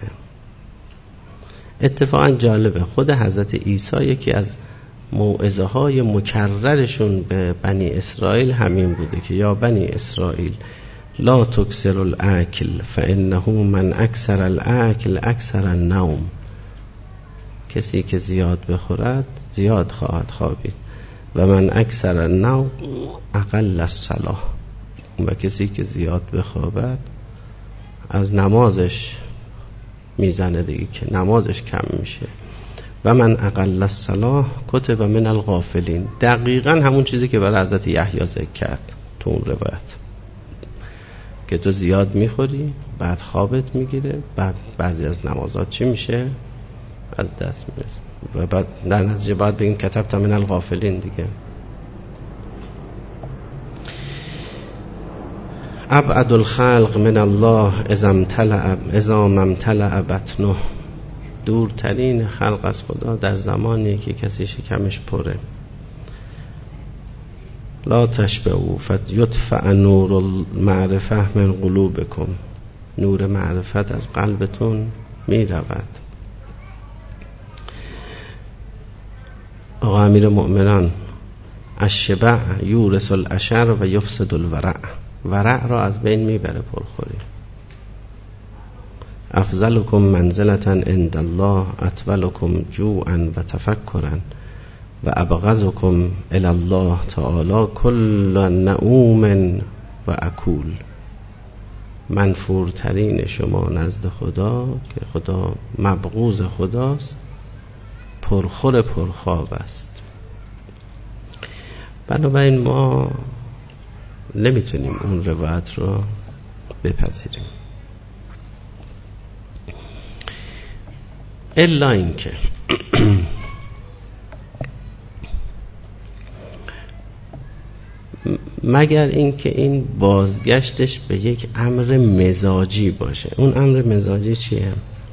اتفاقا جالبه، خود حضرت عیسی یکی از موعظه های مکررشون به بنی اسرائیل همین بوده که یا بنی اسرائیل لا تکثر الاکل فانه من اکثر الاکل اکثر النوم. کسی که زیاد بخورد زیاد خواهد خوابید، و من اکثر النوم اقل الصلاة. و کسی که زیاد بخوابد از نمازش میزنه دیگه، که نمازش کم میشه. و من اقل الصلاة کتب من الغافلین. دقیقا همون چیزی که برای حضرت یحیی ذکر کرد تو اون روایت، که تو زیاد میخوری بعد خوابت میگیره، بعد بعضی از نمازات چی میشه؟ از دست میرسه، و بعد در نتیجه باید بگیم کتبت من الغافلین دیگه. ابعد الخلق من الله اذا امتلأ اذا ممتلأ بطنه. دورترین خلق از خدا در زمانی که کسی شکمش پره. لا تشبعوا فیطفأ نور المعرفه من قلوبکم. نور معرفت از قلبتون می رود. آقا امیر مؤمنان، الشبع یورث العشر و یفسد الورع. ورع را از بین میبره پرخوری. افضلکم منزلة عند الله اطولکم جوعا و تفکرا و ابغضکم الی الله تعالی کل نعوم و اکول. منفورترین شما نزد خدا که خدا مبغوض خداست، پرخور پرخواب است. بنابراین ما نمیتونیم اون روایت رو بپذیریم، الا اینکه مگر اینکه این بازگشتش به یک امر مزاجی باشه. اون امر مزاجی چیه؟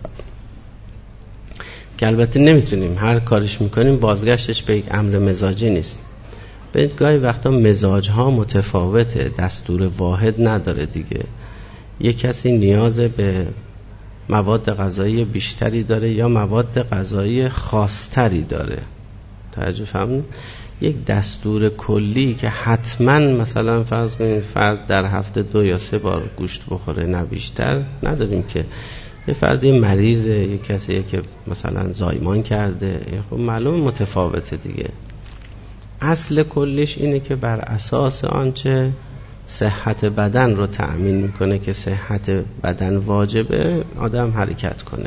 که البته نمیتونیم هر کارش میکنیم بازگشتش به یک امر مزاجی نیست. ببینید گاهی وقتا مزاج ها متفاوته، دستور واحد نداره دیگه. یک کسی نیاز به مواد غذایی بیشتری داره یا مواد غذایی خاصتری داره. توجه فرمودید؟ یک دستور کلی که حتما مثلا فرض کنید فرد در هفته دو یا سه بار گوشت بخوره نه بیشتر نداریم. که یه فردی مریضه، یه کسی که مثلا زایمان کرده، خب معلوم متفاوته دیگه. اصل کلیش اینه که بر اساس آنچه صحت بدن رو تأمین میکنه که صحت بدن واجبه آدم حرکت کنه.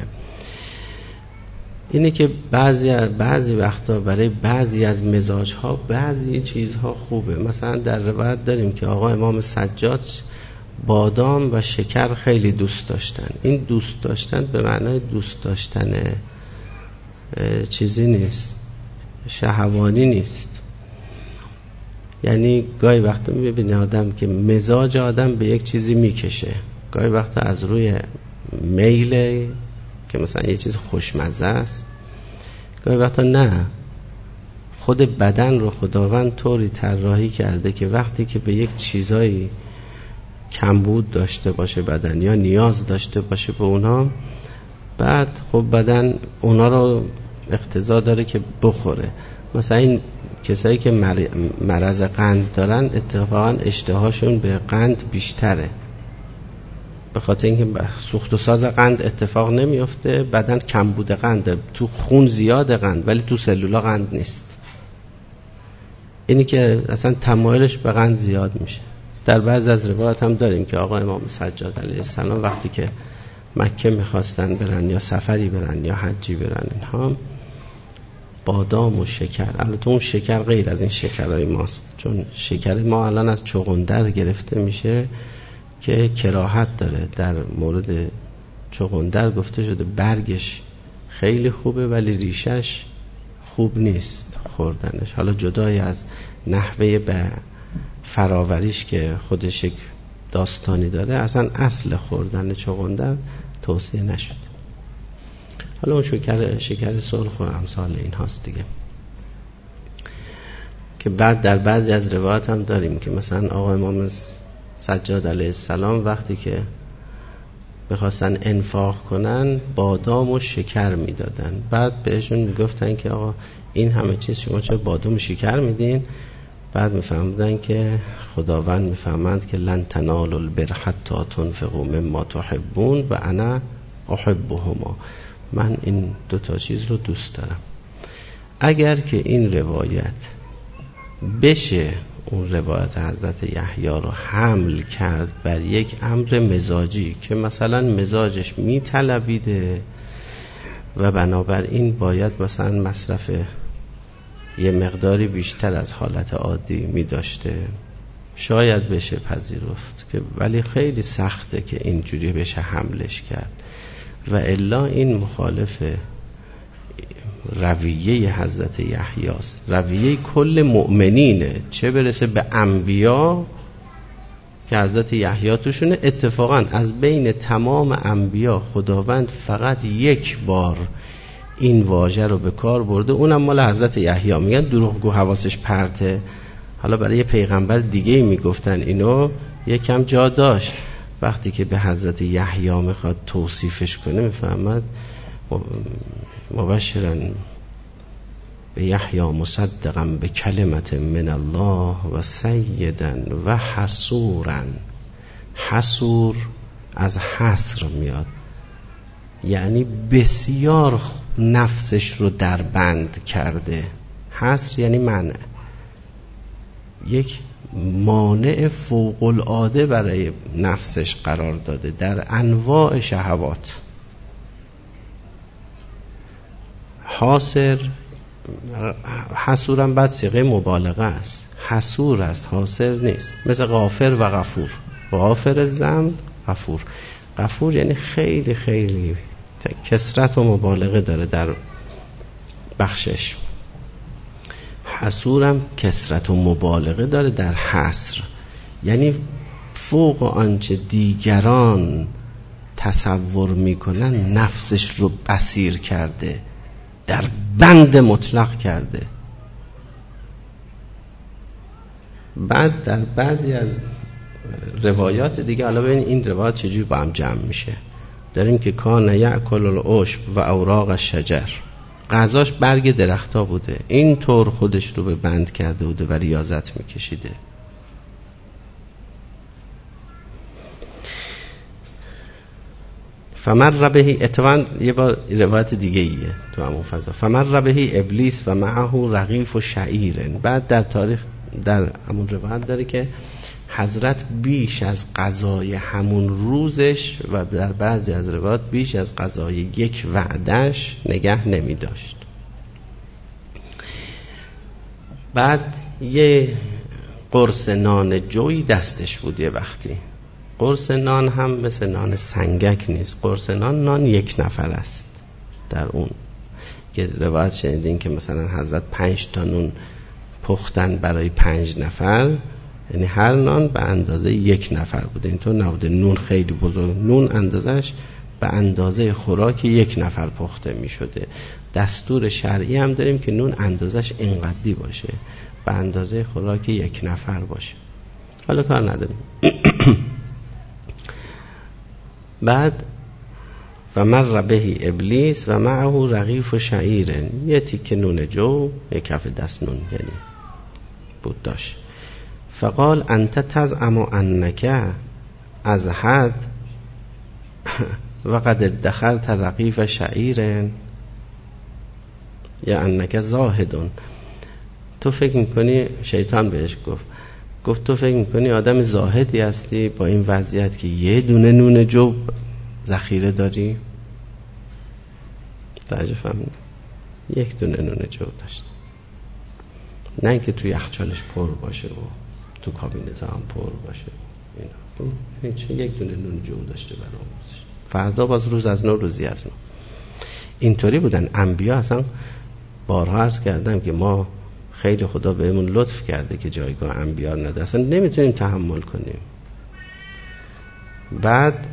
اینه که بعضی بعضی وقتا برای بعضی از مزاجها بعضی چیزها خوبه. مثلا در روایت داریم که آقا امام سجاد بادام و شکر خیلی دوست داشتن. این دوست داشتن به معنای دوست داشتن چیزی نیست، شهوانی نیست. یعنی گاهی وقتا میبینی آدم که مزاج آدم به یک چیزی میکشه، گاهی وقتا از روی میله که مثلا یه چیز خوشمزه است، گاهی وقتا نه، خود بدن رو خداوند طوری طراحی کرده که وقتی که به یک چیزایی کمبود داشته باشه بدن یا نیاز داشته باشه به اونا، بعد خب بدن اونا رو اقتضا داره که بخوره. مثلا این کسایی که مرض قند دارن اتفاقا اشتهاشون به قند بیشتره، به خاطر اینکه سوخت و ساز قند اتفاق نمیفته، بدن کمبود قند، تو خون زیاد قند ولی تو سلولا قند نیست. اینی که اصلا تمایلش به قند زیاد میشه. در بعض از روایات هم داریم که آقا امام سجاد علیه السلام وقتی که مکه میخواستن برن یا سفری برن یا حجی برن، اینها بادام و شکر، البته اون شکر غیر از این شکرهای ماست، چون شکر ما الان از چغندر گرفته میشه که کراهت داره. در مورد چغندر گفته شده برگش خیلی خوبه ولی ریشش خوب نیست خوردنش. حالا جدای از نحوه به فراوریش که خودش یک داستانی داره، اصلا اصل خوردن چغندر توصیه نشد. حالا اون شکر شکر سرخ و امثال این هاست دیگه، که بعد در بعضی از روایات هم داریم که مثلا آقا امام سجاد علیه السلام وقتی که بخواستن انفاق کنن بادام و شکر میدادن، بعد بهشون میگفتن که آقا این همه چیز شما چرا بادام و شکر میدین؟ بعد میفهمدن که خداوند میفهمند که لن تنالوا البر حتی تنفقوا مما تحبون و انا احبهما، من این دو تا چیز رو دوست دارم. اگر که این روایت بشه اون روایت حضرت یحیی رو حمل کرد بر یک امر مزاجی که مثلا مزاجش میطلبیده و بنابراین باید مثلا مصرف یه مقداری بیشتر از حالت عادی می داشته، شاید بشه پذیرفت، که ولی خیلی سخته که اینجوری بشه حملش کرد و الا این مخالف رویه حضرت یحیی است، رویه کل مؤمنینه، چه برسه به انبیا که حضرت یحیی توشونه. اتفاقا از بین تمام انبیا خداوند فقط یک بار این واژه رو به کار برده، اونم مال حضرت یحیی. میگن دروغگو حواسش پرته، حالا برای یه پیغمبر دیگه میگفتن اینو، یکم جا داشت. وقتی که به حضرت یحیی میخواد توصیفش کنه میفهمد مبشراً به یحیی مصدقاً به کلمت من الله و سیداً و حصوراً. حصور از حصر میاد، یعنی بسیار نفسش رو در بند کرده. حصر یعنی منع، یک مانع فوق العاده برای نفسش قرار داده در انواع شهوات. حاصر، حصورم بعد صيغه مبالغه است، حصور است، حاصر نیست. مثل غافر و غفور، غافر الذنب، غفور. غفور یعنی خیلی خیلی کثرت و مبالغه داره در بخشش. حصورم کثرت و مبالغه داره در حصر، یعنی فوق آنچه دیگران تصور میکنن نفسش رو اسیر کرده، در بند مطلق کرده. بعد در بعضی از روایات دیگه، حالا ببین این روایات چجوری با هم جمع میشه. داریم که کان یأکل العشب و اوراق الشجر، غذاش برگ درختا بوده، این طور خودش رو به بند کرده بوده و ریاضت میکشیده. فمر به اتوان، یه بار روایت دیگه ایه تو همون فضا، فمر به ابلیس و معه رغیف و شعیر. بعد در تاریخ در همون روایت داره که حضرت بیش از غذای همون روزش و در بعضی از روایات بیش از غذای یک وعدهش نگه نمی داشت. بعد یه قرص نان جوی دستش بود یه وقتی. قرص نان هم مثل نان سنگک نیست، قرص نان نان یک نفر است. در اون که روایت شنیدین که مثلا حضرت پنج تا نون پختن برای پنج نفر، یعنی هر نان به اندازه یک نفر بوده. اینطور نبوده نون خیلی بزرگ، نون اندازش به اندازه خوراک یک نفر پخته می شده. دستور شرعی هم داریم که نون اندازش اینقدری باشه، به اندازه خوراک یک نفر باشه. حالا کار نداریم. بعد و مر به ابلیس و معه رغیف و شعیر، یه تیکه نون جو، یه کف دست نون یعنی بود داشت. فقال انت تزعم انک از حد و قد ادخرت رغیف شعیر یا انک زاهدون. تو فکر میکنی، شیطان بهش گفت گفت تو فکر میکنی آدم زاهدی هستی با این وضعیت که یه دونه نون جو ذخیره داری؟ توجه فهمید؟ یک دونه نون جو داشت، نه اینکه توی یخچالش پر باشه و تو کابینت هم پر باشه. اینا هیچ، یک دونه نون جو داشته برای آموزش. فردا باز روز از نو روزی از نو. اینطوری بودن انبیا. اصلا بارها عرض کردم که ما خیلی خدا بهمون لطف کرده که جایگاه انبیا رو نده، اصلا نمیتونیم تحمل کنیم. بعد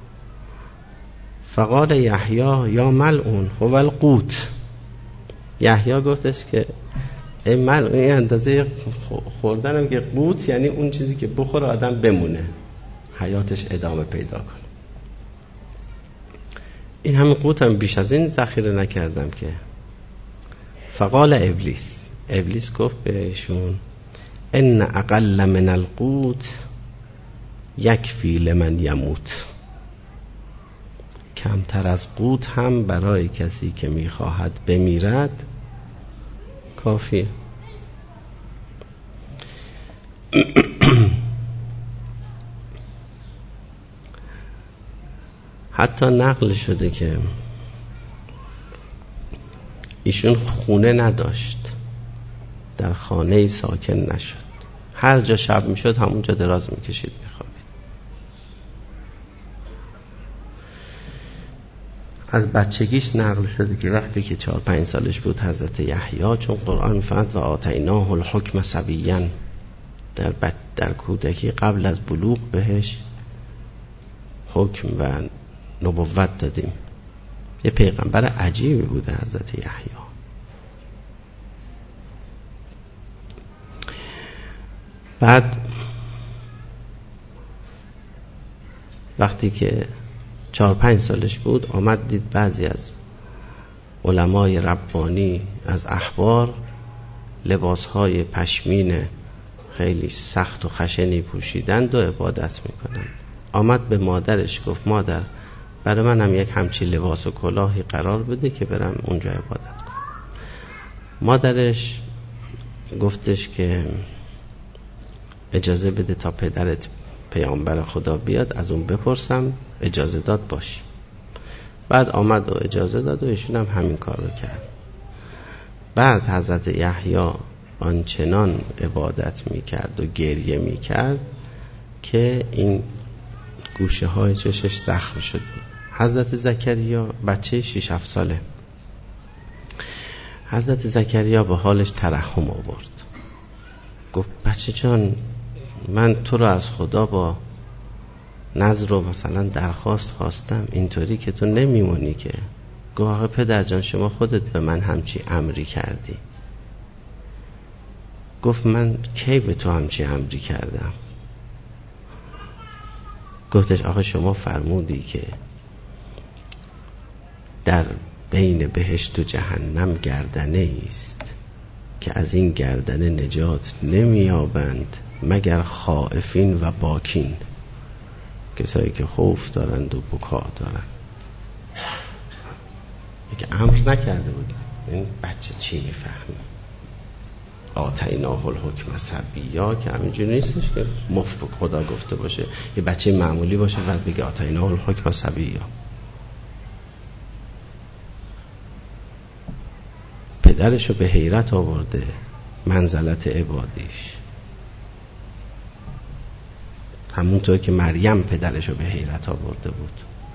فقال یحیی یا ملعون هو القوت، یحیی گفتش که ای ملعون، این اندازه خوردنم که قوت یعنی اون چیزی که بخوره آدم بمونه، حیاتش ادامه پیدا کنه. این همین قوت هم بیش از این ذخیره نکردم که. فقال ابلیس، ابلیس گفت بهشون ان اقل من القوت یکفی لمن یموت، کمتر از قوت هم برای کسی که میخواهد بمیرد کافی. حتی نقل شده که ایشون خونه نداشت، در خانه ساکن نشد، هر جا شب میشد همونجا دراز میکشید میخوابید. از بچگیش نقل شده که وقتی که چهار پنج سالش بود حضرت یحیی، چون قرآن میفرماد و آتیناه الحکم صبیاً، در در کودکی قبل از بلوغ بهش حکم و نبوت دادیم. یه پیغمبر عجیبی بوده حضرت یحیی. بعد وقتی که چهار پنج سالش بود آمد دید بعضی از علمای ربانی از احبار لباسهای پشمین خیلی سخت و خشنی پوشیدند و عبادت میکنند. آمد به مادرش گفت مادر برای من هم یک همچین لباس و کلاهی قرار بده که برم اونجا عبادت کنم. مادرش گفتش که اجازه بده تا پدرت پیامبر خدا بیاد از اون بپرسم، اجازه داد باشی. بعد آمد و اجازه داد و ایشون هم همین کار رو کرد. بعد حضرت یحیی آنچنان عبادت میکرد و گریه میکرد که این گوشه های چشش زخم شد. حضرت زکریا بچه شش هفت ساله، حضرت زکریا به حالش ترحم آورد، گفت بچه جان من تو رو از خدا با نظر و مثلا درخواست خواستم، اینطوری که تو نمیمونی که. گفت آقا پدر جان شما خودت به من همچی امری کردی. گفت من کی به تو همچی امری کردم؟ گفتش آقا شما فرمودی که در بین بهشت و جهنم گردنه است که از این گردنه نجات نمیابند مگر خائفین و باکین، کسایی که خوف دارند و بکا دارند. یک امر نکرده بود. این بچه چی میفهمه؟ آتیناه الحکم صبیا که همینجوری نیستش که مفت خدا گفته باشه یه بچه معمولی باشه بعد بگه آتیناه الحکم صبیا. پدرشو به حیرت آورده منزلت عبادیش، همونطور که مریم پدرشو به حیرت آورده بود.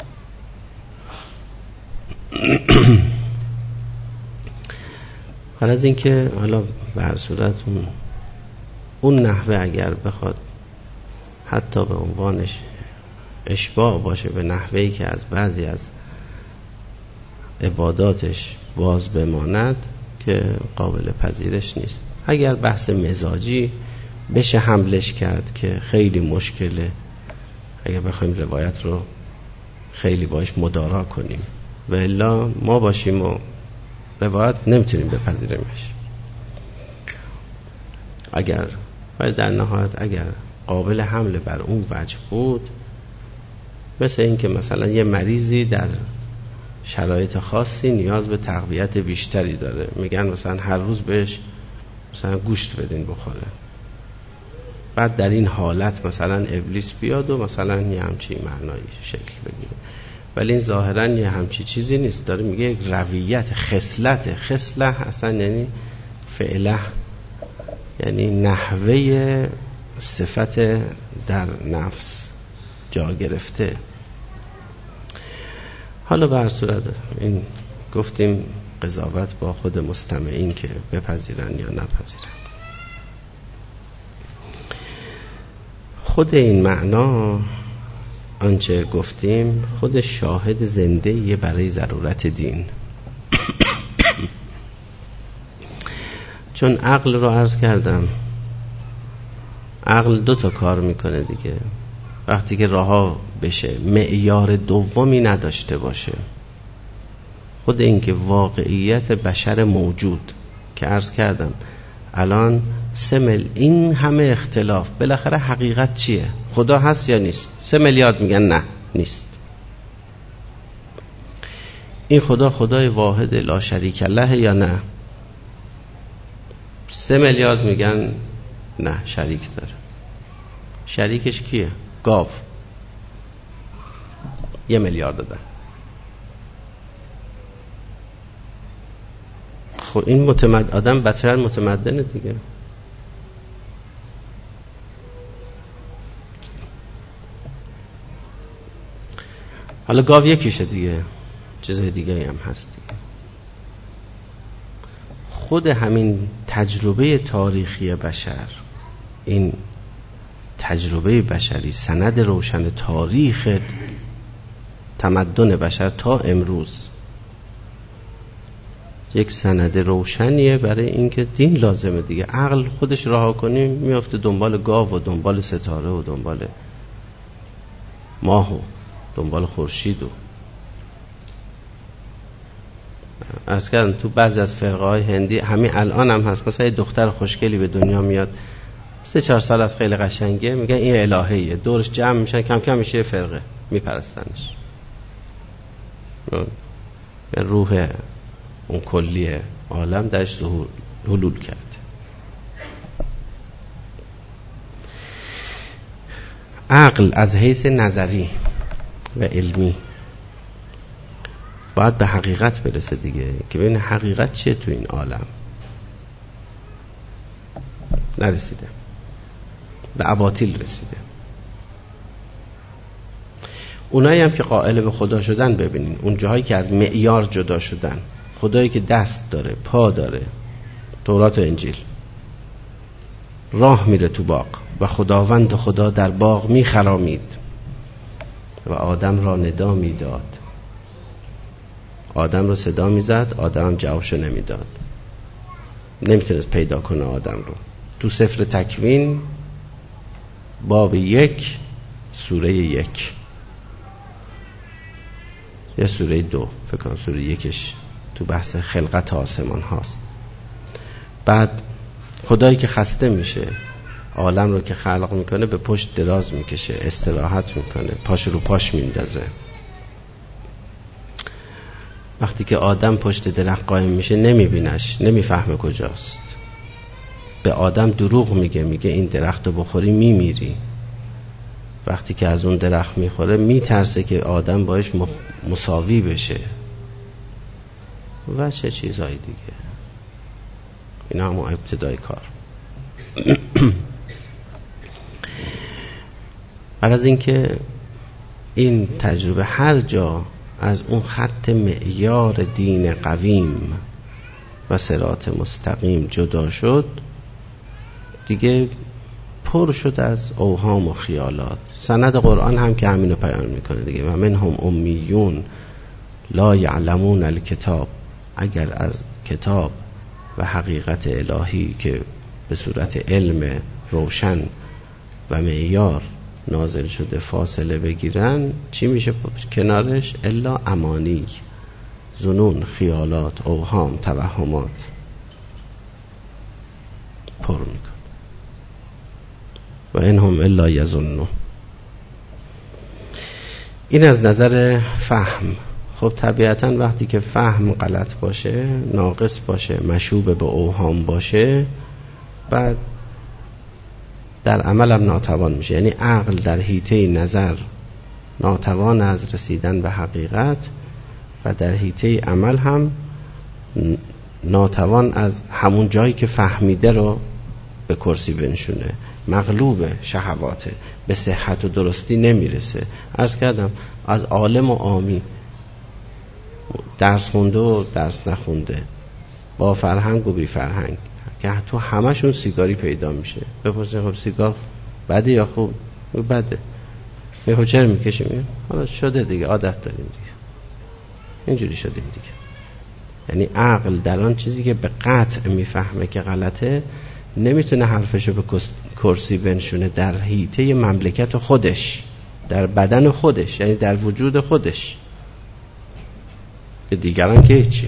حالا از این که حالا به هر صورت اون, اون نحوه اگر بخواد حتی به عنوانش اشباع باشه به نحوهی که از بعضی از عباداتش باز بماند که قابل پذیرش نیست. اگر بحث مزاجی بشه حملش کرد که خیلی مشکله، اگر بخوایم روایت رو خیلی باش مدارا کنیم و الا ما باشیم و روایت نمیتونیم بپذیریمش. اگر و در نهایت اگر قابل حمل بر اون وجه بود، مثل این که مثلا یه مریضی در شرایط خاصی نیاز به تقویت بیشتری داره، میگن مثلا هر روز بهش مثلا گوشت بدین بخوره، بعد در این حالت مثلا ابلیس بیاد و مثلا یه همچین معنایی شکل بگیره. ولی این ظاهرا یه همچی چیزی نیست. داره میگه یک رویت، خصلت. خصله اصلا یعنی فعله، یعنی نحوه صفت در نفس جا گرفته. حالا به هر صورت این گفتیم قضاوت با خود مستمعین که بپذیرن یا نپذیرن. خود این معنا آنچه گفتیم خود شاهد زنده برای ضرورت دین. چون عقل رو عرض کردم، عقل دو تا کار میکنه دیگه. وقتی که رها بشه، معیار دومی نداشته باشه، خود این که واقعیت بشر موجود که عرض کردم الان سه مل این همه اختلاف، بالاخره حقیقت چیه؟ خدا هست یا نیست؟ سه میلیارد میگن نه نیست. این خدا خدای واحد لا شریک له یا نه؟ سه میلیارد میگن نه شریک داره. شریکش کیه؟ گاو. یه میلیارد دادن. خب این متمد آدم بطرن متمدنه دیگه. حالا گاو یکیشه دیگه، چیزهای دیگه هم هست دیگه. خود همین تجربه تاریخی بشر، این تجربه بشری، سند روشن تاریخ تمدن بشر تا امروز، یک سند روشنیه برای اینکه دین لازمه دیگه. عقل خودش رها کنیم میافته دنبال گاو و دنبال ستاره و دنبال ماه و دنبال خورشید. و از کردم تو بعضی از فرقه های هندی همین الان هم هست، مثلا یه دختر خوشگلی به دنیا میاد، سه چهار سال از خیلی قشنگه، میگن این الهیه، دورش جمع میشن، کم کم میشه فرقه، میپرستنش. روح اون کلی عالم درش ظهور حلول کرد. عقل از حیث نظری و علمی باید به حقیقت برسه دیگه، که ببین حقیقت چیه تو این عالم. نرسیده، به اباطیل رسیده. اونایی هم که قائل به خدا شدن، ببینین اون جاهایی که از معیار جدا شدن، خدایی که دست داره، پا داره، تورات و انجیل، راه میره تو باغ و خداوند خدا در باغ میخرامید و آدم را ندا میداد. آدم رو صدا میزد، آدم جوابشو نمیداد، نمیتونست پیدا کنه آدم رو. تو سفر تکوین باب یک سوره یک یا سوره دو، فکر کنم سوره یکش تو بحث خلقت آسمان هاست. بعد خدایی که خسته میشه، عالم رو که خلق میکنه به پشت دراز میکشه، استراحت میکنه، پاش رو پاش میندازه. وقتی که آدم پشت درخت قایم میشه نمیبینش، نمیفهمه کجاست. به آدم دروغ میگه، میگه این درخت رو بخوری میمیری. وقتی که از اون درخت میخوره میترسه که آدم باش مساوی بشه و چه چیزایی دیگه. اینا همون ابتدای کار. بعد از اینکه این تجربه هر جا از اون خط معیار دین قویم و صراط مستقیم جدا شد، دیگه پر شد از اوهام و خیالات. سند قرآن هم که همینو بیان میکنه دیگه، و منهم امیون لا یعلمون الکتاب. اگر از کتاب و حقیقت الهی که به صورت علم روشن و معیار نازل شده فاصله بگیرن، چی میشه کنارش؟ الا امانی، ظنون، خیالات، اوهام، توهمات پر میکن. و انهم الا یظنون. این از نظر فهم. خب طبیعتاً وقتی که فهم غلط باشه، ناقص باشه، مشوب به اوهام باشه، بعد در عمل هم ناتوان میشه. یعنی عقل در حیطه نظر ناتوان از رسیدن به حقیقت و در حیطه عمل هم ناتوان از همون جایی که فهمیده رو به کرسی بنشونه، مغلوب شهواته، به صحت و درستی نمیرسه. عرض کردم از عالم و عامی، درس خونده و درس نخونده، با فرهنگ و بی فرهنگ، که تو همشون سیگاری پیدا میشه. بپرسید خب سیگار بده یا خوب؟ بده. میگه چرا میکشیم؟ حالا شده دیگه، عادت داریم دیگه، اینجوری شدیم دیگه. یعنی عقل در آن چیزی که به قطع میفهمه که غلطه نمیتونه حرفشو به کرسی بنشونه در حیطه مملکت خودش، در بدن خودش، یعنی در وجود خودش. به دیگران که هیچی.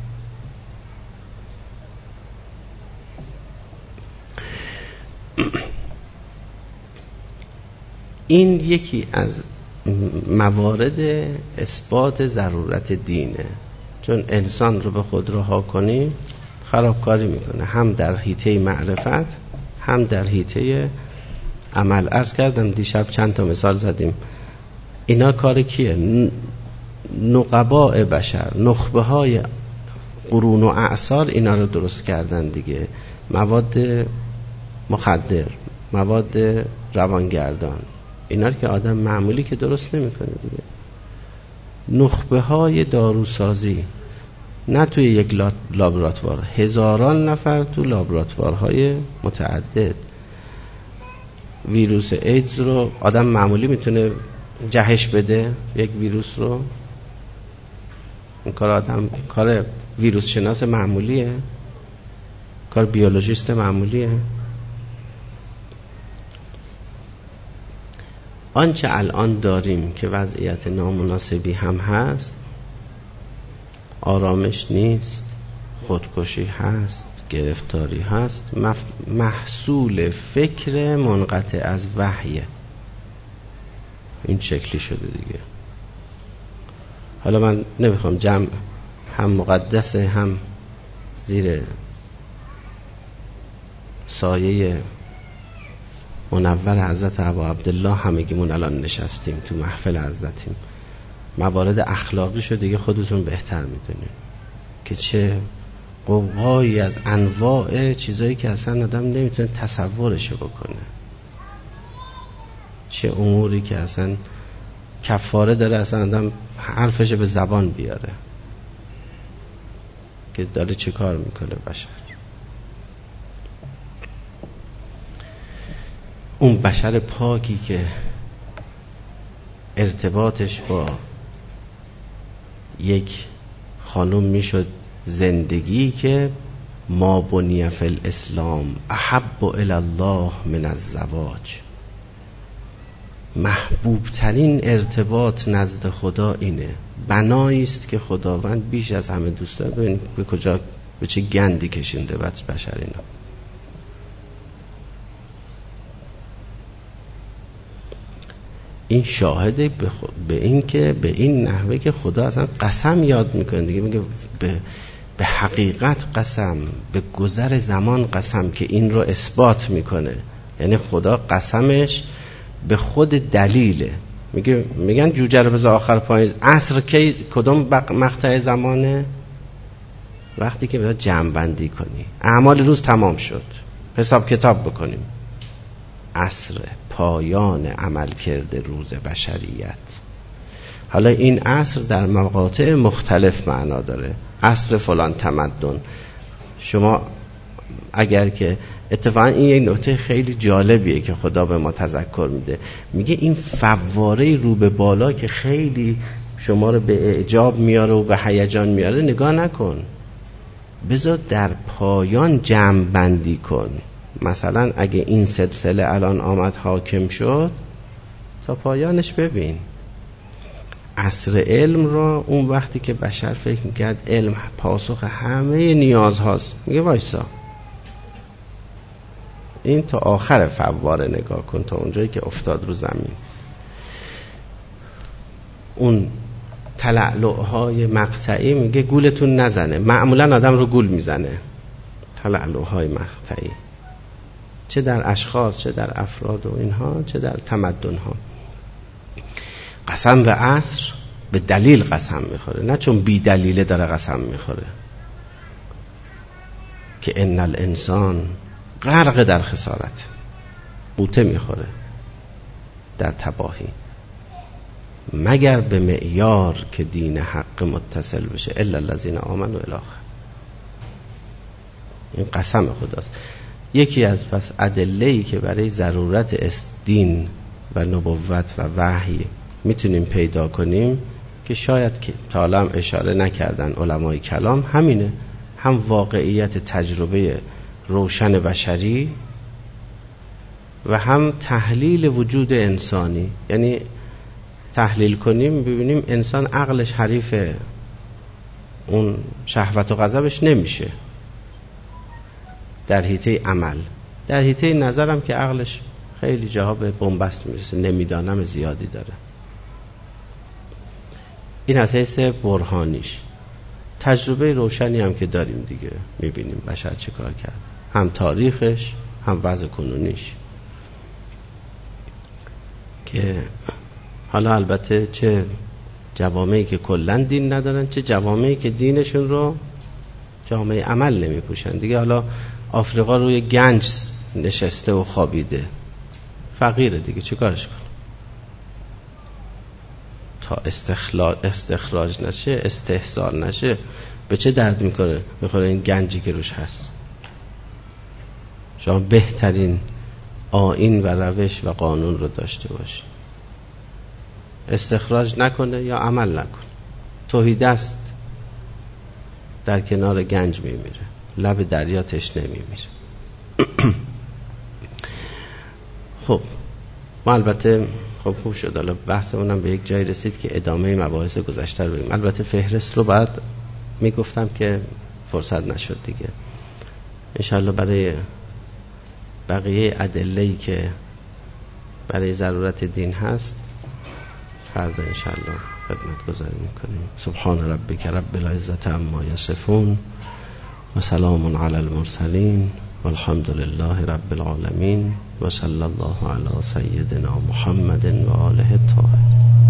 این یکی از موارد اثبات ضرورت دینه، چون انسان رو به خود رها کنی خرابکاری میکنه، هم در حیطه معرفت هم در حیطه عمل. عرض کردم دیشب چند تا مثال زدیم. اینا کار کیه؟ نقباء بشر، نخبه های قرون و اعصار اینا رو درست کردن دیگه. مواد مخدر، مواد روانگردان، اینا رو که آدم معمولی که درست نمیکنه دیگه. نخبه های داروسازی، نه توی یک لابراتوار، هزاران نفر تو لابراتوارهای متعدد. ویروس ایدز رو آدم معمولی میتونه جهش بده، یک ویروس رو؟ این کار آدم، کار ویروس شناس معمولیه؟ کار بیولوژیست معمولیه؟ آنچه الان داریم که وضعیت نامناسبی هم هست، آرامش نیست، خودکشی هست، گرفتاری هست، محصول فکر منقطع از وحیه. این شکلی شده دیگه. حالا من نمیخوام جمع هم مقدسه هم زیر سایه منور حضرت ابا عبدالله همگیمون الان نشستیم تو محفل حضرتیم. موارد اخلاقی شو دیگه خودتون بهتر میدونید که چه قوقایی از انواع چیزایی که اصلا آدم نمیتونه تصورشو بکنه، چه اموری که اصلا کفاره داره اصلا آدم حرفش به زبان بیاره که داره چه کار میکنه بشر. اون بشر پاکی که ارتباطش با یک خانم میشد زندگی که ما بنی فی الاسلام احب الی الله من الزواج، محبوب ترین ارتباط نزد خدا اینه، بنایی است که خداوند بیش از همه دوست داره. ببین به کجا، به چه گندی کشنده بشر اینا. این شاهده به, به این که به این نحوه که خدا اصلا قسم یاد میکنه دیگه، میگه به به حقیقت قسم، به گذر زمان قسم که این رو اثبات میکنه. یعنی خدا قسمش به خود دلیله. میگه میگن جوجه رو بذار آخر پایین. عصر کی کدوم مقطع زمانه؟ وقتی که باید جمع بندی کنی، اعمال روز تمام شد، حساب کتاب بکنیم. عصر پایان عمل کرده روز بشریت. حالا این عصر در مقاطع مختلف معنا داره. عصر فلان تمدن. شما اگر که اتفاقا این یک نکته خیلی جالبیه که خدا به ما تذکر میده، میگه این فواره رو به بالا که خیلی شما رو به اعجاب میاره و به هیجان میاره، نگاه نکن، بذار در پایان جمع بندی کن. مثلا اگه این سلسله الان آمد حاکم شد، تا پایانش ببین. عصر علم را اون وقتی که بشر فکر میکرد علم پاسخ همه نیاز هاست، میگه وایسا، این تا آخر فواره نگاه کن، تا اونجایی که افتاد رو زمین. اون تلعلع‌های مقطعی میگه گولتون نزنه. معمولا آدم رو گول میزنه تلعلع‌های مقطعی، چه در اشخاص، چه در افراد و اینها، چه در تمدن ها. قسم به عصر به دلیل قسم میخوره، نه چون بی دلیله داره قسم میخوره که ان الانسان غرق در خسارت، قوطه میخوره در تباهی، مگر به معیار که دین حق متصل بشه، الا الذین آمنوا الی آخر. این قسم خداست. یکی از پس ادله‌ای که برای ضرورت دین و نبوت و وحی میتونیم پیدا کنیم که شاید که تا حالا هم اشاره نکردن علمای کلام، همینه، هم واقعیت تجربه روشن بشری و هم تحلیل وجود انسانی. یعنی تحلیل کنیم ببینیم انسان عقلش حریف اون شهوت و غضبش نمیشه در حیطه عمل، در حیطه نظرم که عقلش خیلی جاها به بنبست میرسه، نمیدانم زیادی داره. این از حیث برهانیش. تجربه روشنی هم که داریم دیگه، میبینیم بشر چه کار کرد، هم تاریخش هم وضع کنونیش، که حالا البته چه جوامعی که کلن دین ندارن، چه جوامعی که دینشون رو جامعه عمل نمی پوشن دیگه. حالا آفریقا روی گنج نشسته و خوابیده، فقیره دیگه، چه کارش کنه؟ تا استخراج نشه، استحصال نشه، به چه درد میکنه؟ میخوره این گنجی که روش هست. شما بهترین آیین و روش و قانون رو داشته باشی، استخراج نکنه یا عمل نکنه، توحید است در کنار گنج میمیره، لب دریا تشنه میمیره. خب ما البته خب خوب شد، حالا بحثمونم به یک جای رسید که ادامه مباحث گذشته رو بگیم. البته فهرست رو بعد میگفتم که فرصت نشد دیگه. انشالله برای بقیه ادله‌ای که برای ضرورت دین هست فردا انشالله خدمت گذاری میکنیم. سبحان ربک رب العزة عما یصفون و سلام علی المرسلین والحمد لله رب العالمین و صلی الله علی سیدنا محمد و آله الطاهرین.